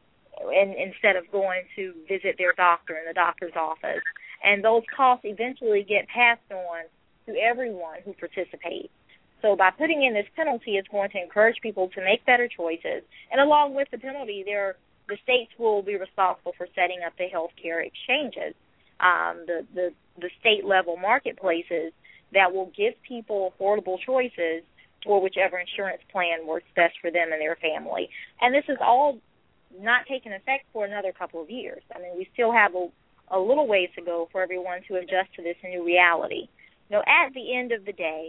and instead of going to visit their doctor in the doctor's office. And those costs eventually get passed on to everyone who participates. So by putting in this penalty, it's going to encourage people to make better choices. And along with the penalty, there the states will be responsible for setting up the health care exchanges, um, the, the, the state-level marketplaces that will give people affordable choices for whichever insurance plan works best for them and their family. And this is all not taking effect for another couple of years. I mean, we still have a, a little ways to go for everyone to adjust to this new reality. You know, at the end of the day,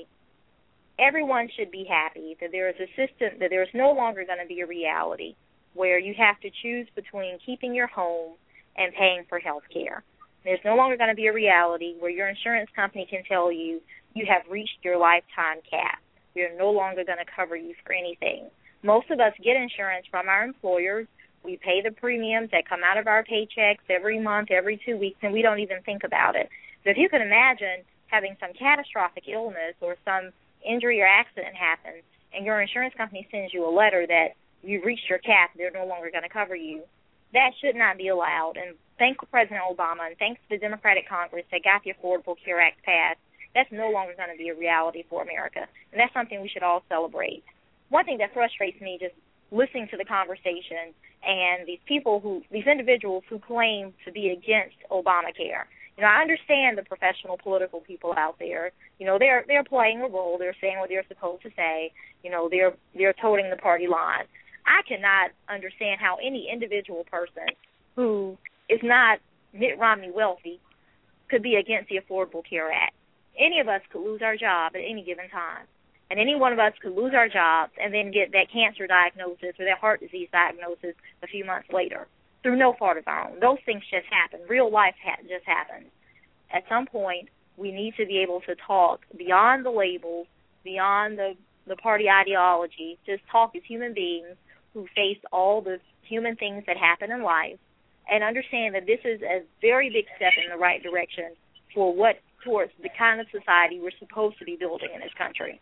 everyone should be happy that there is a system, that there is no longer going to be a reality where you have to choose between keeping your home and paying for health care. There's no longer going to be a reality where your insurance company can tell you you have reached your lifetime cap. We're no longer going to cover you for anything. Most of us get insurance from our employers. We pay the premiums that come out of our paychecks every month, every two weeks, and we don't even think about it. So if you can imagine having some catastrophic illness or some injury or accident happens, and your insurance company sends you a letter that you've reached your cap, they're no longer going to cover you, that should not be allowed. And thanks to President Obama and thanks to the Democratic Congress that got the Affordable Care Act passed, that's no longer going to be a reality for America. And that's something we should all celebrate. One thing that frustrates me just listening to the conversation and these people who, these individuals who claim to be against Obamacare. You know, I understand the professional political people out there. You know, they're they're playing a role. They're saying what they're supposed to say. You know, they're they're toting the party line. I cannot understand how any individual person who is not Mitt Romney wealthy could be against the Affordable Care Act. Any of us could lose our job at any given time. And any one of us could lose our jobs and then get that cancer diagnosis or that heart disease diagnosis a few months later through no fault of our own. Those things just happen. Real life ha- just happens. At some point, we need to be able to talk beyond the labels, beyond the, the party ideology, just talk as human beings who face all the human things that happen in life and understand that this is a very big step in the right direction for what towards the kind of society we're supposed to be building in this country.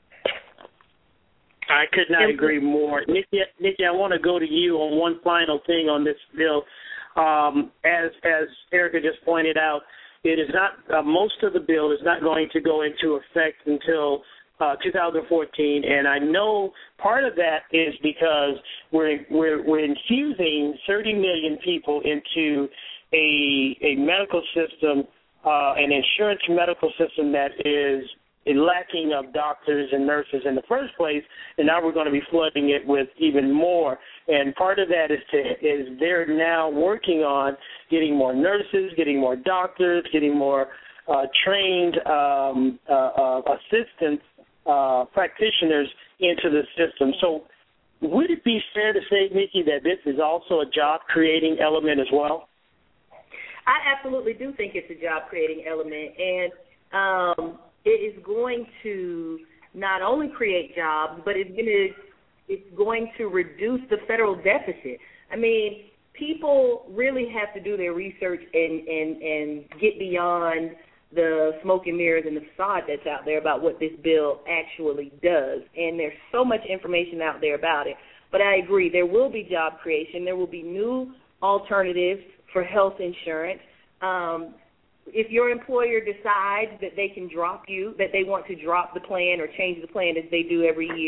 I could not agree more. Nikki, Nikki, I want to go to you on one final thing on this bill. Um, as as Erica just pointed out, it is not uh, most of the bill is not going to go into effect until uh, two thousand fourteen, and I know part of that is because we're we're, we're infusing thirty million people into a a medical system, uh, an insurance medical system that is lacking of doctors and nurses in the first place, and now we're going to be flooding it with even more. And part of that is to is they're now working on getting more nurses, getting more doctors, getting more uh, trained um, uh, uh, assistants, uh, practitioners into the system. So would it be fair to say, Nikki, that this is also a job-creating element as well? I absolutely do think it's a job-creating element, and um, it is going to not only create jobs, but it's going to it's going to reduce the federal deficit. I mean, people really have to do their research and, and, and get beyond the smoke and mirrors and the facade that's out there about what this bill actually does. And there's so much information out there about it. But I agree, there will be job creation. There will be new alternatives for health insurance. Um, if your employer decides that they can drop you, that they want to drop the plan or change the plan as they do every year,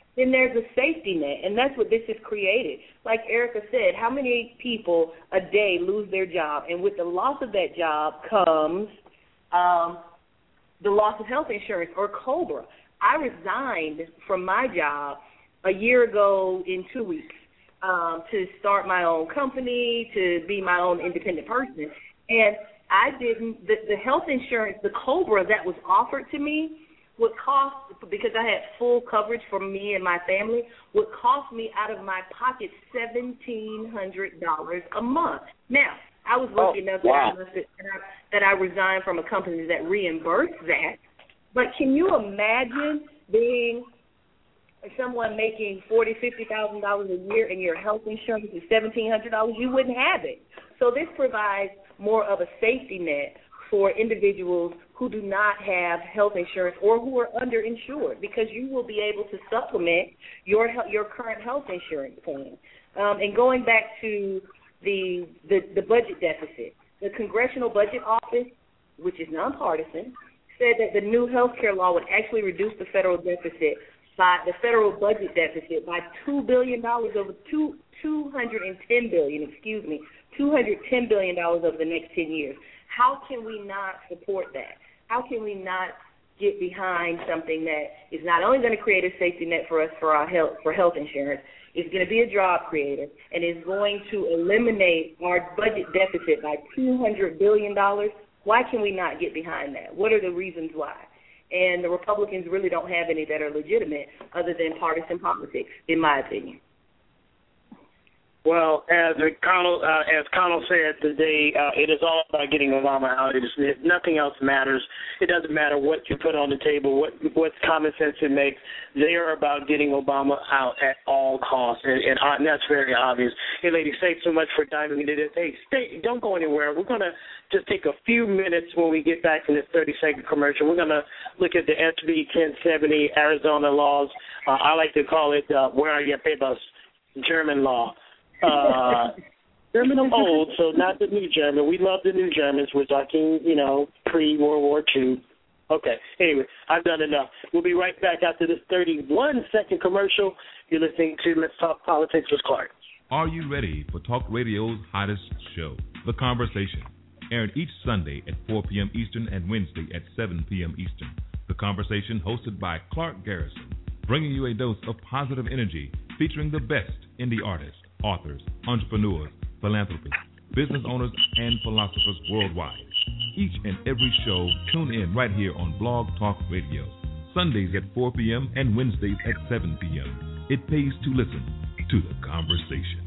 then there's a safety net, and that's what this has created. Like Erica said, how many people a day lose their job, and with the loss of that job comes um, the loss of health insurance or COBRA. I resigned from my job a year ago in two weeks um, to start my own company, to be my own independent person, and I didn't, the, the health insurance, the COBRA that was offered to me would cost, because I had full coverage for me and my family, would cost me out of my pocket seventeen hundred dollars a month. Now, I was lucky oh, enough wow. that, I, that I resigned from a company that reimbursed that, but can you imagine being someone making forty thousand dollars, fifty thousand dollars a year and your health insurance is seventeen hundred dollars? You wouldn't have it. So this provides more of a safety net for individuals who do not have health insurance or who are underinsured, because you will be able to supplement your your current health insurance plan. Um, and going back to the, the the budget deficit, the Congressional Budget Office, which is nonpartisan, said that the new health care law would actually reduce the federal deficit by the federal budget deficit by two billion dollars over two two hundred and ten billion. Excuse me. two hundred ten billion dollars over the next ten years. How can we not support that? How can we not get behind something that is not only going to create a safety net for us for our health for health insurance, it's going to be a job creator, and is going to eliminate our budget deficit by two hundred billion dollars? Why can we not get behind that? What are the reasons why? And the Republicans really don't have any that are legitimate other than partisan politics, in my opinion. Well, as Connell, uh, as Connell said today, uh, it is all about getting Obama out. It is, it, nothing else matters. It doesn't matter what you put on the table, what what common sense it makes. They are about getting Obama out at all costs, and, and, uh, and that's very obvious. Hey, ladies, thanks so much for diving into this. Hey, stay, don't go anywhere. We're going to just take a few minutes when we get back from this thirty-second commercial. We're going to look at the S B ten seventy Arizona laws. Uh, I like to call it uh, where I get paid by German law. Uh, German of old, so not the new German. We love the new Germans. We're talking, you know, pre-World War Two. Okay, anyway, I've done enough. We'll be right back after this thirty-one second commercial. You're listening to Let's Talk Politics with Clark. Are you ready for Talk Radio's hottest show, The Conversation? Aired each Sunday at four p.m. Eastern and Wednesday at seven p.m. Eastern. The Conversation, hosted by Clark Garrison, bringing you a dose of positive energy, featuring the best indie artists, authors, entrepreneurs, philanthropists, business owners, and philosophers worldwide. Each and every show, tune in right here on Blog Talk Radio, Sundays at four p.m. and Wednesdays at seven p.m. It pays to listen to The Conversation.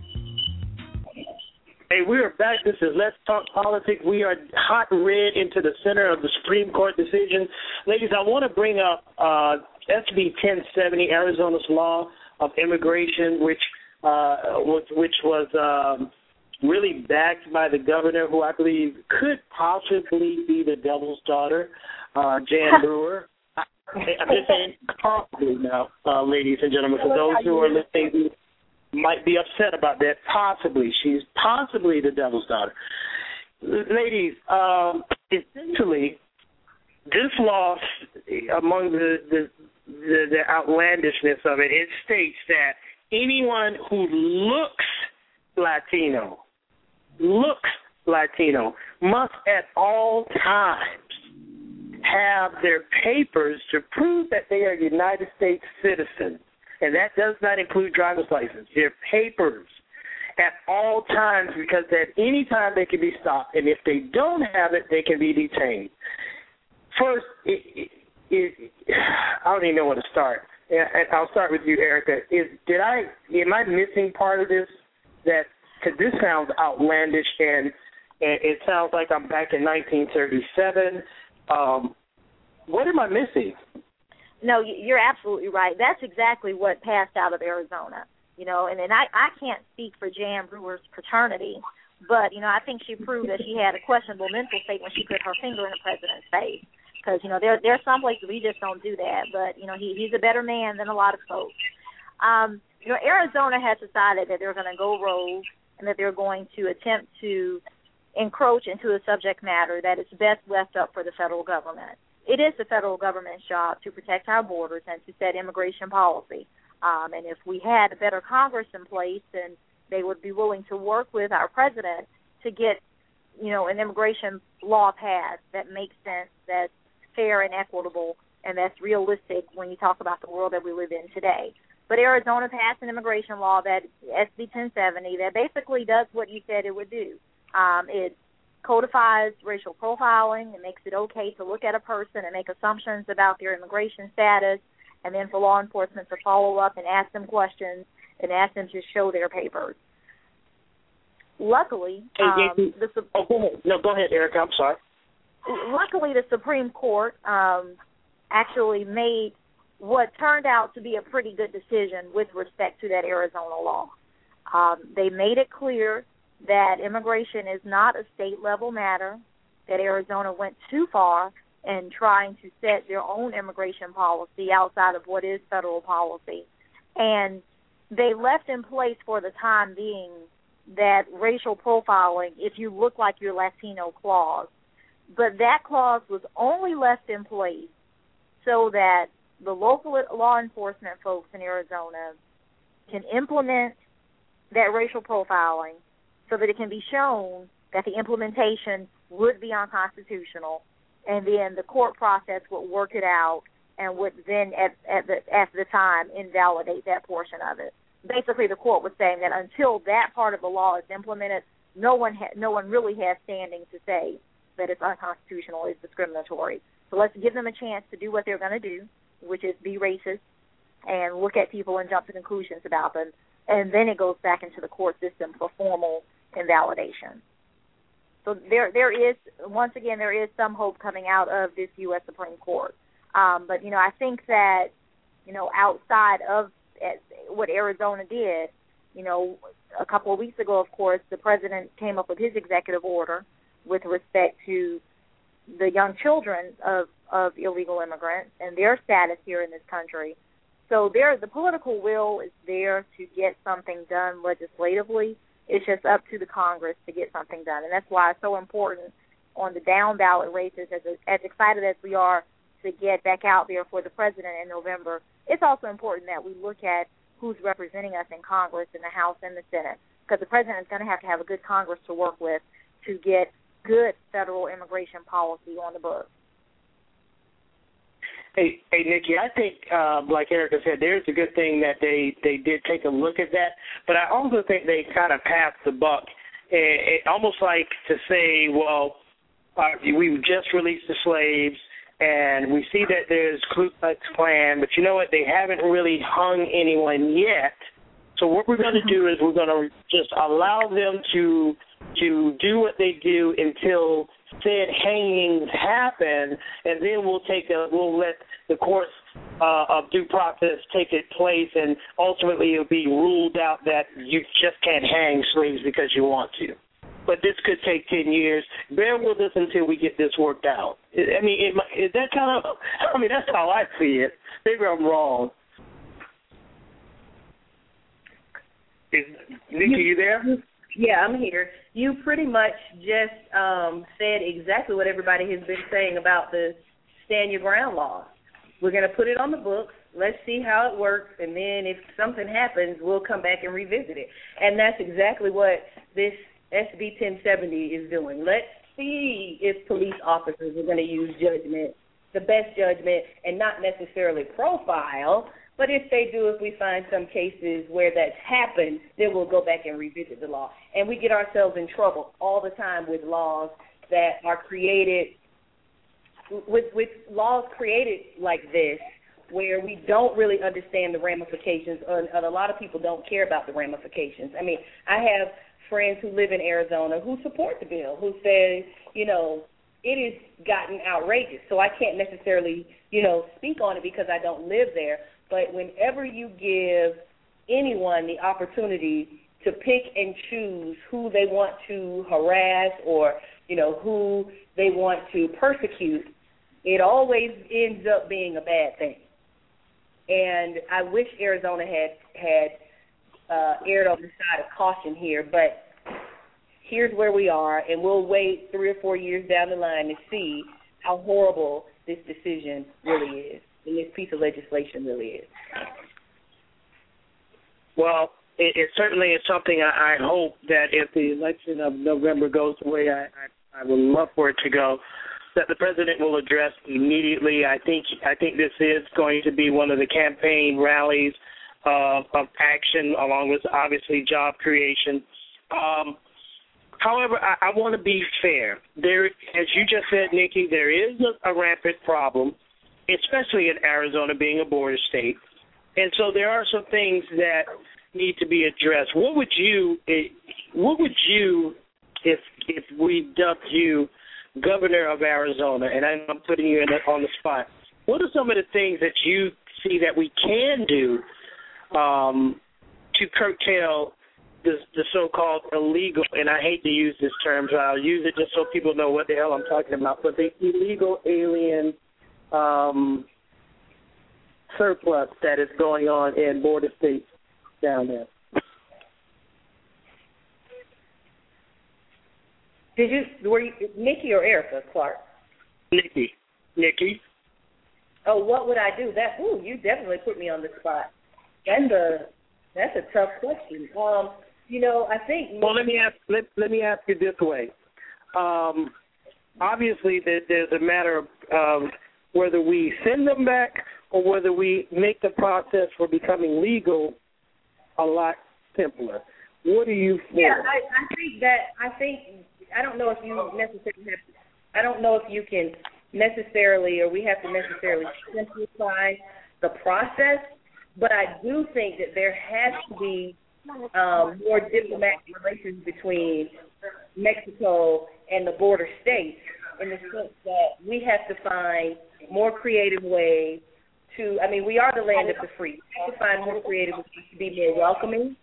Hey, we are back. This is Let's Talk Politics. We are hot red into the center of the Supreme Court decision. Ladies, I want to bring up uh, S B ten seventy, Arizona's law of immigration, which Uh, which was um, really backed by the governor, who I believe could possibly be the devil's daughter, uh, Jan Brewer. I, I'm just saying possibly now, uh, ladies and gentlemen, for those who are listening who might be upset about that, possibly. She's possibly the devil's daughter. Ladies, um, essentially, this law, among the, the, the, the outlandishness of it, it states that anyone who looks Latino, looks Latino, must at all times have their papers to prove that they are United States citizens. And that does not include driver's license. Their papers at all times, because at any time they can be stopped. And if they don't have it, they can be detained. First, it, it, it, I don't even know where to start. And I'll start with you, Erica. Is did I am I missing part of this? That because this sounds outlandish, and, and it sounds like I'm back in nineteen thirty-seven. Um, what am I missing? No, you're absolutely right. That's exactly what passed out of Arizona. You know, and, and I, I can't speak for Jan Brewer's paternity, but you know, I think she proved that she had a questionable mental state when she put her finger in the president's face. Because, you know, there there are some places we just don't do that. But, you know, he he's a better man than a lot of folks. Um, you know, Arizona has decided that they're going to go rogue and that they're going to attempt to encroach into a subject matter that is best left up for the federal government. It is the federal government's job to protect our borders and to set immigration policy. Um, and if we had a better Congress in place, then they would be willing to work with our president to get, you know, an immigration law passed that makes sense, that's fair and equitable, and that's realistic when you talk about the world that we live in today. But Arizona passed an immigration law, that S B ten seventy, that basically does what you said it would do. Um, it codifies racial profiling. It makes it okay to look at a person and make assumptions about their immigration status, and then for law enforcement to follow up and ask them questions and ask them to show their papers. Luckily, um, the oh, go ahead. No, go ahead, Erica. I'm sorry. Luckily, the Supreme Court um, actually made what turned out to be a pretty good decision with respect to that Arizona law. Um, they made it clear that immigration is not a state-level matter, that Arizona went too far in trying to set their own immigration policy outside of what is federal policy. And they left in place for the time being that racial profiling, if you look like you're Latino clause. But that clause was only left in place so that the local law enforcement folks in Arizona can implement that racial profiling so that it can be shown that the implementation would be unconstitutional, and then the court process would work it out and would then, at, at, the, at the time, invalidate that portion of it. Basically, the court was saying that until that part of the law is implemented, no one ha- no one really has standing to say that it's unconstitutional, it's discriminatory. So let's give them a chance to do what they're going to do, which is be racist and look at people and jump to conclusions about them, and then it goes back into the court system for formal invalidation. So there, there is, once again, there is some hope coming out of this U S Supreme Court. Um, but, you know, I think that, you know, outside of what Arizona did, you know, a couple of weeks ago, of course, the president came up with his executive order with respect to the young children of, of illegal immigrants and their status here in this country. So there, the political will is there to get something done legislatively. It's just up to the Congress to get something done. And that's why it's so important on the down ballot races, as, as excited as we are to get back out there for the president in November, it's also important that we look at who's representing us in Congress, in the House and the Senate, because the president is going to have to have a good Congress to work with to get good federal immigration policy on the books. Hey, hey, Nikki, I think, uh, like Erica said, there's a good thing that they, they did take a look at that, but I also think they kind of passed the buck, it, it, almost like to say, well, uh, we've just released the slaves, and we see that there's Ku Klux Klan, but you know what, they haven't really hung anyone yet. So what we're going to do is we're going to just allow them to to do what they do until said hangings happen, and then we'll take a we'll let the courts uh, of due process take its place, and ultimately it'll be ruled out that you just can't hang slaves because you want to. But this could take ten years. Bear with us until we get this worked out. I mean, it, is that kind of? I mean, that's how I see it. Maybe I'm wrong. Is Nikki, you there? Yeah, I'm here. You pretty much just um, said exactly what everybody has been saying about the stand your ground law. We're going to put it on the books. Let's see how it works, and then if something happens, we'll come back and revisit it. And that's exactly what this S B ten seventy is doing. Let's see if police officers are going to use judgment, the best judgment, and not necessarily profile. But if they do, if we find some cases where that's happened, then we'll go back and revisit the law. And we get ourselves in trouble all the time with laws that are created, with, with laws created like this, where we don't really understand the ramifications, and, and a lot of people don't care about the ramifications. I mean, I have friends who live in Arizona who support the bill, who say, you know, it has gotten outrageous. So I can't necessarily, you know, speak on it because I don't live there. But whenever you give anyone the opportunity to pick and choose who they want to harass or, you know, who they want to persecute, it always ends up being a bad thing. And I wish Arizona had had uh, erred on the side of caution here, but here's where we are, and we'll wait three or four years down the line to see how horrible this decision really is. And this piece of legislation really is. Well, it, it certainly is something I, I hope that if the election of November goes the way I, I, I would love for it to go, that the president will address immediately. I think I think this is going to be one of the campaign rallies uh, of action, along with obviously job creation. Um, however, I, I want to be fair. There, as you just said, Nikki, there is a, a rampant problem, especially in Arizona being a border state, and so there are some things that need to be addressed. What would you, what would you, if if we dubbed you Governor of Arizona, and I'm putting you in the, on the spot, what are some of the things that you see that we can do um, to curtail the, the so-called illegal, and I hate to use this term, so I'll use it just so people know what the hell I'm talking about, but the illegal alien um, surplus that is going on in border states down there? Did you, were you, Nikki or Erica Clark? Nikki. Nikki. Oh, what would I do? That, ooh, you definitely put me on the spot. And uh, that's a tough question. Um, you know, I think. Well, let me ask. Let, let me ask you this way. Um, obviously, there, there's a matter of um, whether we send them back or whether we make the process for becoming legal a lot simpler. What do you think? Yeah, I, I think that I think. I don't know if you necessarily have to, I don't know if you can necessarily or we have to necessarily simplify the process, but I do think that there has to be um, more diplomatic relations between Mexico and the border states in the sense that we have to find more creative ways to, I mean, we are the land of the free. We have to find more creative ways to be more welcoming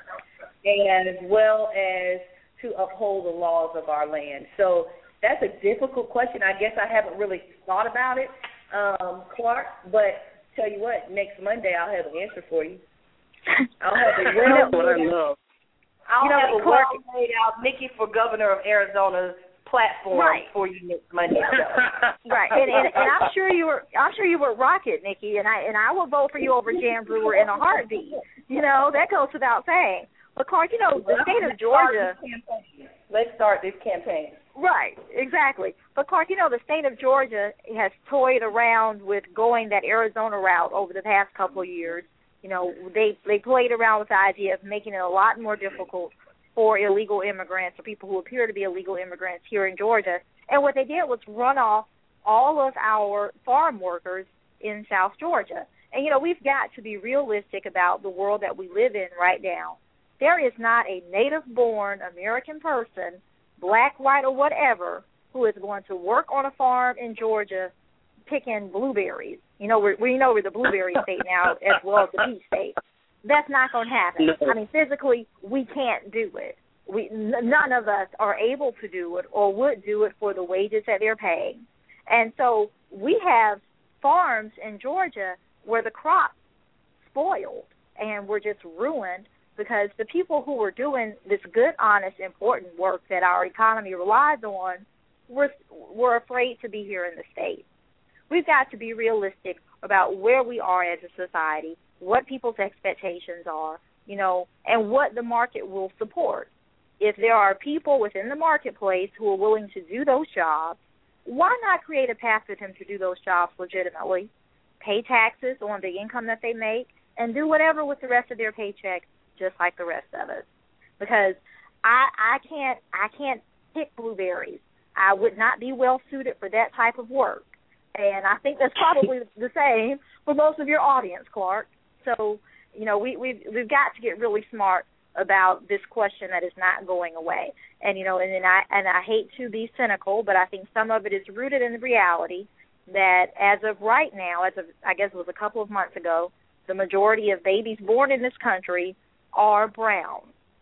and as well as to uphold the laws of our land. So that's a difficult question. I guess I haven't really thought about it, um, Clark, but tell you what, next Monday I'll have an answer for you. I'll have a well laid out, I'll you know, have a Clark, well laid out Nikki for Governor of Arizona's platform right. for you next Monday. So. Right, and, and, and I'm sure you were I'm sure you would rock it, Nikki, and I and I will vote for you over Jan Brewer in a heartbeat. You know, that goes without saying. But, Clark, you know, the state of Georgia. Let's start this campaign. Right, exactly. But, Clark, you know, the state of Georgia has toyed around with going that Arizona route over the past couple of years. You know, they, they played around with the idea of making it a lot more difficult for illegal immigrants or people who appear to be illegal immigrants here in Georgia. And what they did was run off all of our farm workers in South Georgia. And, you know, we've got to be realistic about the world that we live in right now. There is not a native-born American person, black, white, or whatever, who is going to work on a farm in Georgia picking blueberries. You know, we're, we know we're the blueberry state now as well as the peach state. That's not going to happen. No. I mean, physically, we can't do it. We n- none of us are able to do it or would do it for the wages that they're paying. And so we have farms in Georgia where the crops spoiled and were just ruined because the people who were doing this good, honest, important work that our economy relies on were, were afraid to be here in the state. We've got to be realistic about where we are as a society, what people's expectations are, you know, and what the market will support. If there are people within the marketplace who are willing to do those jobs, why not create a path for them to do those jobs legitimately, pay taxes on the income that they make, and do whatever with the rest of their paycheck just like the rest of us? Because I I can't I can't pick blueberries. I would not be well suited for that type of work. And I think that's probably the same for most of your audience, Clark. So, you know, we, we've, we've got to get really smart about this question that is not going away. And, you know, and, and I and I hate to be cynical, but I think some of it is rooted in the reality that as of right now, as of, I guess it was a couple of months ago, the majority of babies born in this country are brown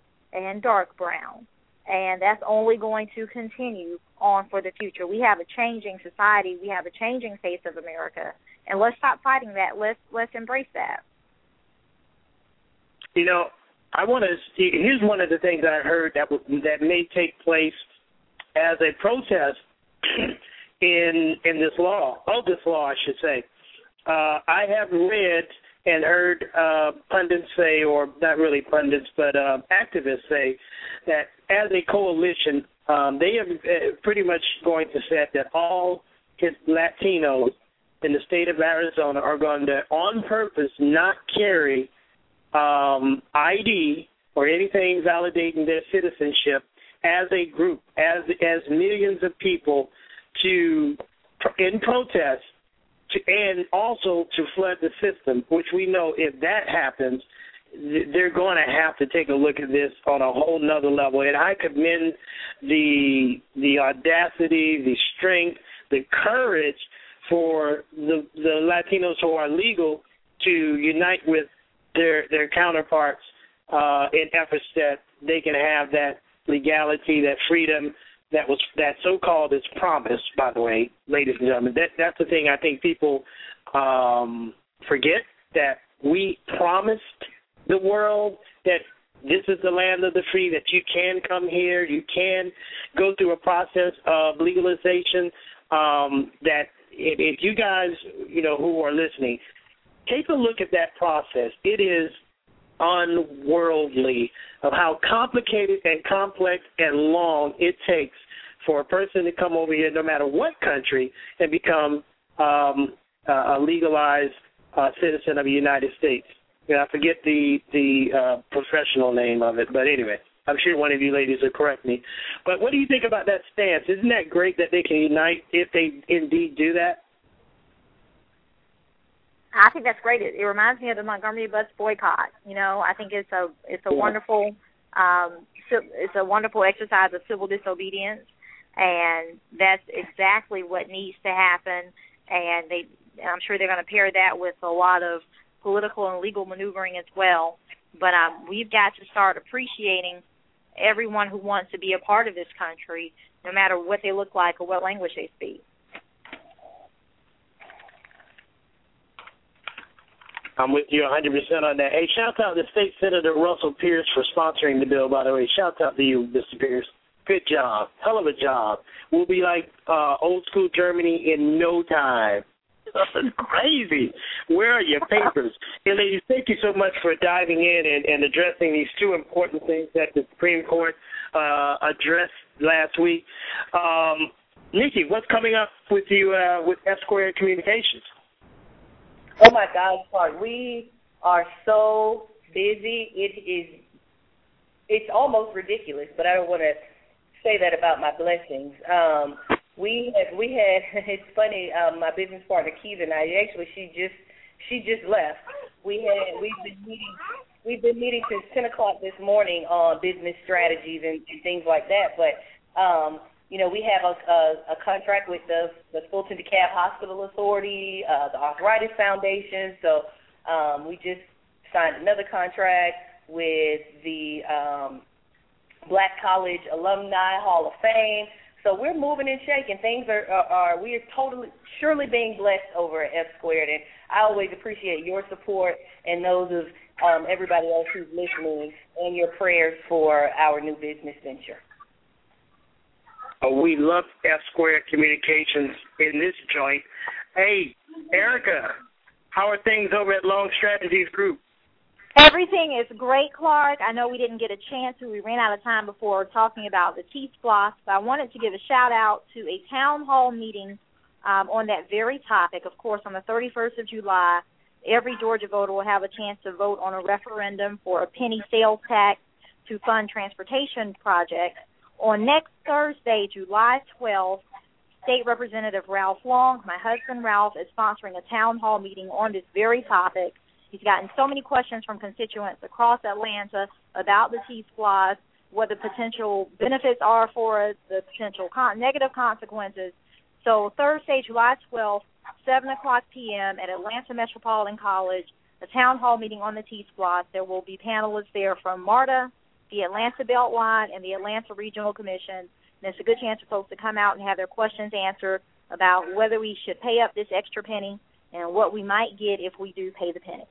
and dark brown. And that's only going to continue on for the future. We have a changing society. We have a changing face of America. And let's stop fighting that. Let's let's embrace that. You know, I want to see, here's one of the things I heard that that may take place as a protest in in this law, of this law, I should say. Uh, I have read and heard uh, pundits say, or not really pundits, but uh, activists say, that as a coalition, um, they are uh, pretty much going to say that all his Latinos in the state of Arizona are going to, on purpose, not carry um, I D or anything validating their citizenship as a group, as as millions of people, to in protest, to, and also to flood the system, which we know if that happens, they're going to have to take a look at this on a whole nother level. And I commend the the audacity, the strength, the courage for the the Latinos who are legal to unite with their their counterparts uh, in efforts that they can have that legality, that freedom that was that so-called is promised, by the way, ladies and gentlemen. That that's the thing I think people um, forget, that we promised the world that this is the land of the free, that you can come here, you can go through a process of legalization, um, that if, if you guys, you know, who are listening, take a look at that process. It is unworldly of how complicated and complex and long it takes for a person to come over here, no matter what country, and become um, a legalized uh, citizen of the United States. Yeah, I forget the the uh, professional name of it, but anyway, I'm sure one of you ladies will correct me. But what do you think about that stance? Isn't that great that they can unite if they indeed do that? I think that's great. It, it reminds me of the Montgomery bus boycott. You know, I think it's a it's a yeah. wonderful um, it's a wonderful exercise of civil disobedience, and that's exactly what needs to happen. And they, I'm sure they're going to pair that with a lot of political and legal maneuvering as well. But um, we've got to start appreciating everyone who wants to be a part of this country, no matter what they look like or what language they speak. I'm with you one hundred percent on that. Hey, shout out to State Senator Russell Pierce for sponsoring the bill, by the way. Shout out to you, Mister Pierce. Good job. Hell of a job. We'll be like uh, old school Germany in no time. That's crazy. Where are your papers? Hey, ladies, thank you so much for diving in and, and addressing these two important things that the Supreme Court uh, addressed last week. Um, Nikki, what's coming up with you uh, with F Squared Communications? Oh, my God, Clark, we are so busy. It is, it's almost ridiculous, but I don't want to say that about my blessings. Um, we had, we had, it's funny, um, my business partner, Keith, and I, actually, she just, she just left. We had, we've been meeting, we've been meeting since ten o'clock this morning on business strategies and, and things like that, but, um, you know, we have a, a, a contract with the, the Fulton DeKalb Hospital Authority, uh, the Arthritis Foundation. So um, we just signed another contract with the um, Black College Alumni Hall of Fame. So we're moving and shaking. Things are, are, are we are totally, surely being blessed over at F Squared. And I always appreciate your support and those of um, everybody else who's listening and your prayers for our new business venture. We love F Squared Communications in this joint. Hey, Erica, how are things over at Long Strategies Group? Everything is great, Clark. I know we didn't get a chance to. We ran out of time before talking about the T-Splosh, but I wanted to give a shout-out to a town hall meeting um, on that very topic. Of course, on the thirty-first of July, every Georgia voter will have a chance to vote on a referendum for a penny sales tax to fund transportation projects. On next Thursday, July twelfth, State Representative Ralph Long, my husband Ralph, is sponsoring a town hall meeting on this very topic. He's gotten so many questions from constituents across Atlanta about the T-Splosh, what the potential benefits are for it, the potential con- negative consequences. So Thursday, July twelfth, seven o'clock p.m. at Atlanta Metropolitan College, a town hall meeting on the T-Splosh. There will be panelists there from MARTA, the Atlanta Beltline, and the Atlanta Regional Commission. And it's a good chance for folks to come out and have their questions answered about whether we should pay up this extra penny and what we might get if we do pay the penny.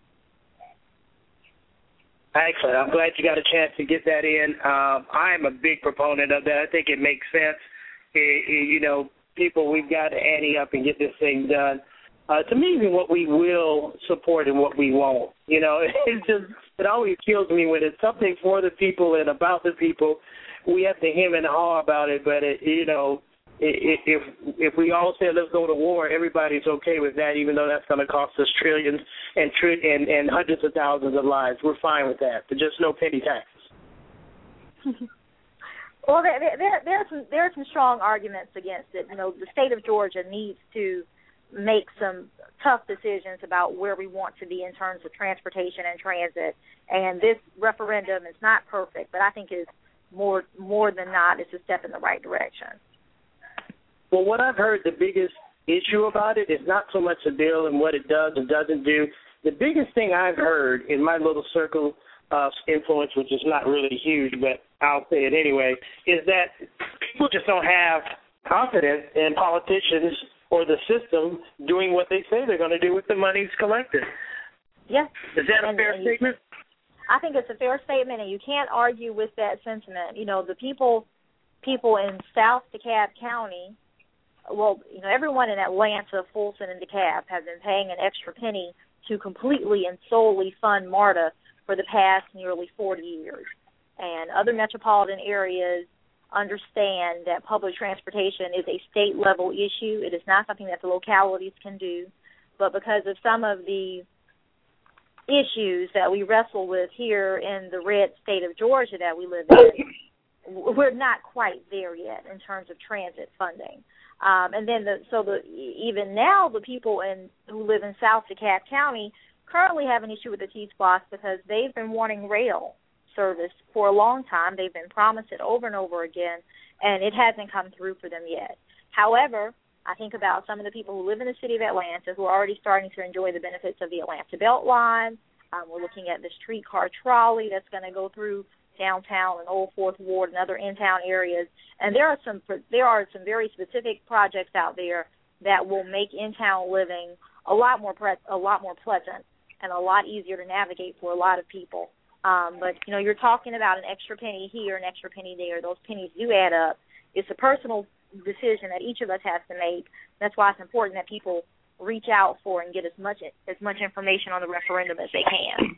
Excellent. I'm glad you got a chance to get that in. Um, I'm a big proponent of that. I think it makes sense. It, it, you know, people, we've got to ante up and get this thing done. Uh, it's amazing what we will support and what we won't. You know, it's just, it always kills me when it's something for the people and about the people. We have to hem and haw about it, but, it, you know, if if we all say let's go to war, everybody's okay with that, even though that's going to cost us trillions and, tri- and and hundreds of thousands of lives. We're fine with that, but just no petty taxes. Well, there, there, there, are some, there are some strong arguments against it. You know, the state of Georgia needs to make some tough decisions about where we want to be in terms of transportation and transit. And this referendum is not perfect, but I think is more more than not, it's a step in the right direction. Well, what I've heard the biggest issue about it is not so much the bill and what it does and doesn't do. The biggest thing I've heard in my little circle of influence, which is not really huge, but I'll say it anyway, is that people just don't have confidence in politicians or the system doing what they say they're going to do with the money collected. Yeah. Is that a fair statement? I think it's a fair statement, and you can't argue with that sentiment. You know, the people people in South DeKalb County, well, you know, everyone in Atlanta, Fulton, and DeKalb have been paying an extra penny to completely and solely fund MARTA for the past nearly forty years. And other metropolitan areas understand that public transportation is a state-level issue. It is not something that the localities can do. But because of some of the issues that we wrestle with here in the red state of Georgia that we live in, we're not quite there yet in terms of transit funding. Um, and then, the, so the even now, the people in who live in South DeKalb County currently have an issue with the T-Splosh because they've been wanting rail service for a long time. They've been promised it over and over again, and it hasn't come through for them yet. However, I think about some of the people who live in the city of Atlanta who are already starting to enjoy the benefits of the Atlanta Beltline. Um, we're looking at the streetcar trolley that's going to go through downtown and Old Fourth Ward and other in-town areas. And there are some there are some very specific projects out there that will make in-town living a lot more pre- a lot more pleasant and a lot easier to navigate for a lot of people. Um, but, you know, you're talking about an extra penny here, an extra penny there. Those pennies do add up. It's a personal decision that each of us has to make. That's why it's important that people reach out for and get as much as much information on the referendum as they can.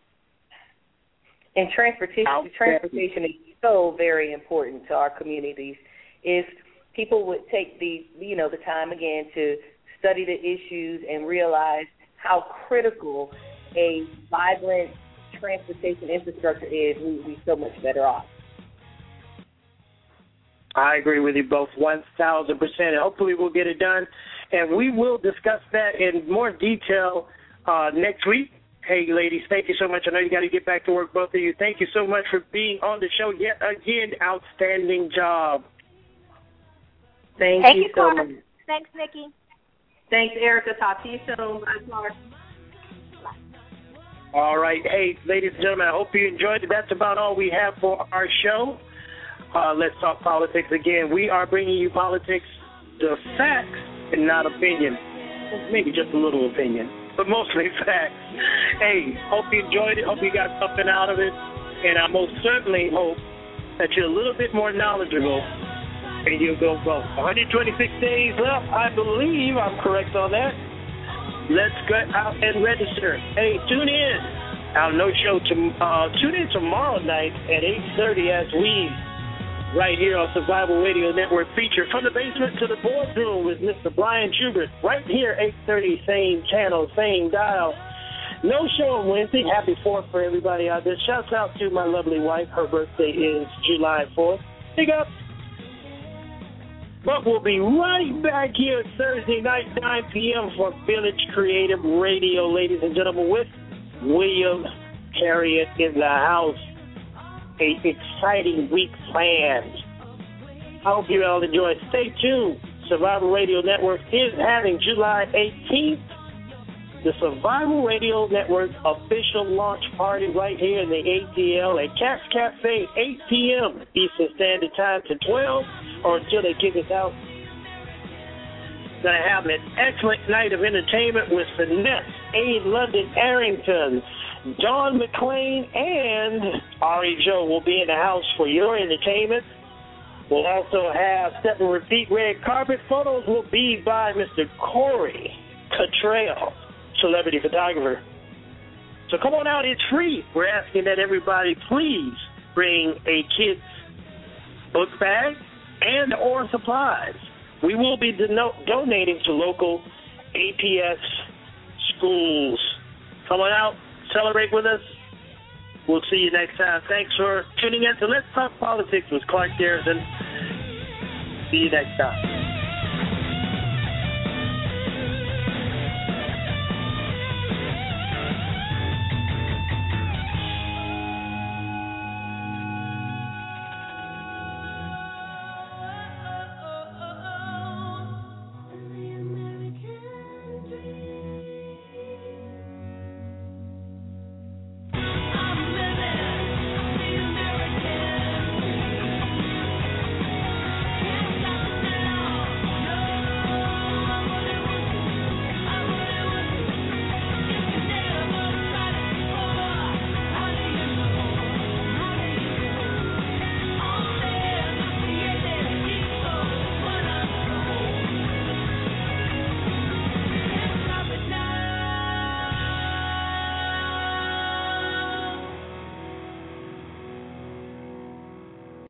And transportation, transportation is so very important to our communities. If people would take the, you know, the time again to study the issues and realize how critical a vibrant transportation infrastructure is, we would be so much better off. I agree with you both one thousand percent. Hopefully we'll get it done, and we will discuss that in more detail uh, next week. Hey, ladies, thank you so much. I know you got to get back to work, both of you. Thank you so much for being on the show yet again. Outstanding job. Thank, thank you, you so Clark. much. Thanks, Nikki. Thanks, Erica. Talk to you soon. Bye, Clark. All right. Hey, ladies and gentlemen, I hope you enjoyed it. That's about all we have for our show. Uh, let's talk politics again. We are bringing you politics, the facts, and not opinion. Maybe just a little opinion, but mostly facts. Hey, hope you enjoyed it. Hope you got something out of it. And I most certainly hope that you're a little bit more knowledgeable and you'll go vote. one hundred twenty-six days left. I believe I'm correct on that. Let's get out and register. Hey, tune in. Our no show. To, uh, tune in tomorrow night at eight thirty as we, right here on Survival Radio Network, feature From the Basement to the Boardroom with Mister Brian Schubert. Right here, eight thirty, same channel, same dial. No show on Wednesday. Happy fourth for everybody out there. Shouts out to my lovely wife. Her birthday is July fourth. Big up. But we'll be right back here Thursday night, nine p.m. for Village Creative Radio, ladies and gentlemen, with William Harriet in the house. A exciting week planned. I hope you all enjoy. Stay tuned. Survival Radio Network is having July eighteenth the Survival Radio Network official launch party right here in the A T L at Cat's Cafe, eight p.m. Eastern Standard Time to twelve, or until they kick us out. Going to have an excellent night of entertainment with Finesse, A. London Arrington, Don McClain, and Ari Joe will be in the house for your entertainment. We'll also have Step and Repeat red carpet. Photos will be by Mister Corey Cottrell, celebrity photographer. So come on out, it's free. We're asking that everybody please bring a kid's book bag and or supplies. We will be dono- donating to local A P S schools. Come on out, celebrate with us. We'll see you next time. Thanks for tuning in to Let's Talk Politics with Clark Garrison. See you next time.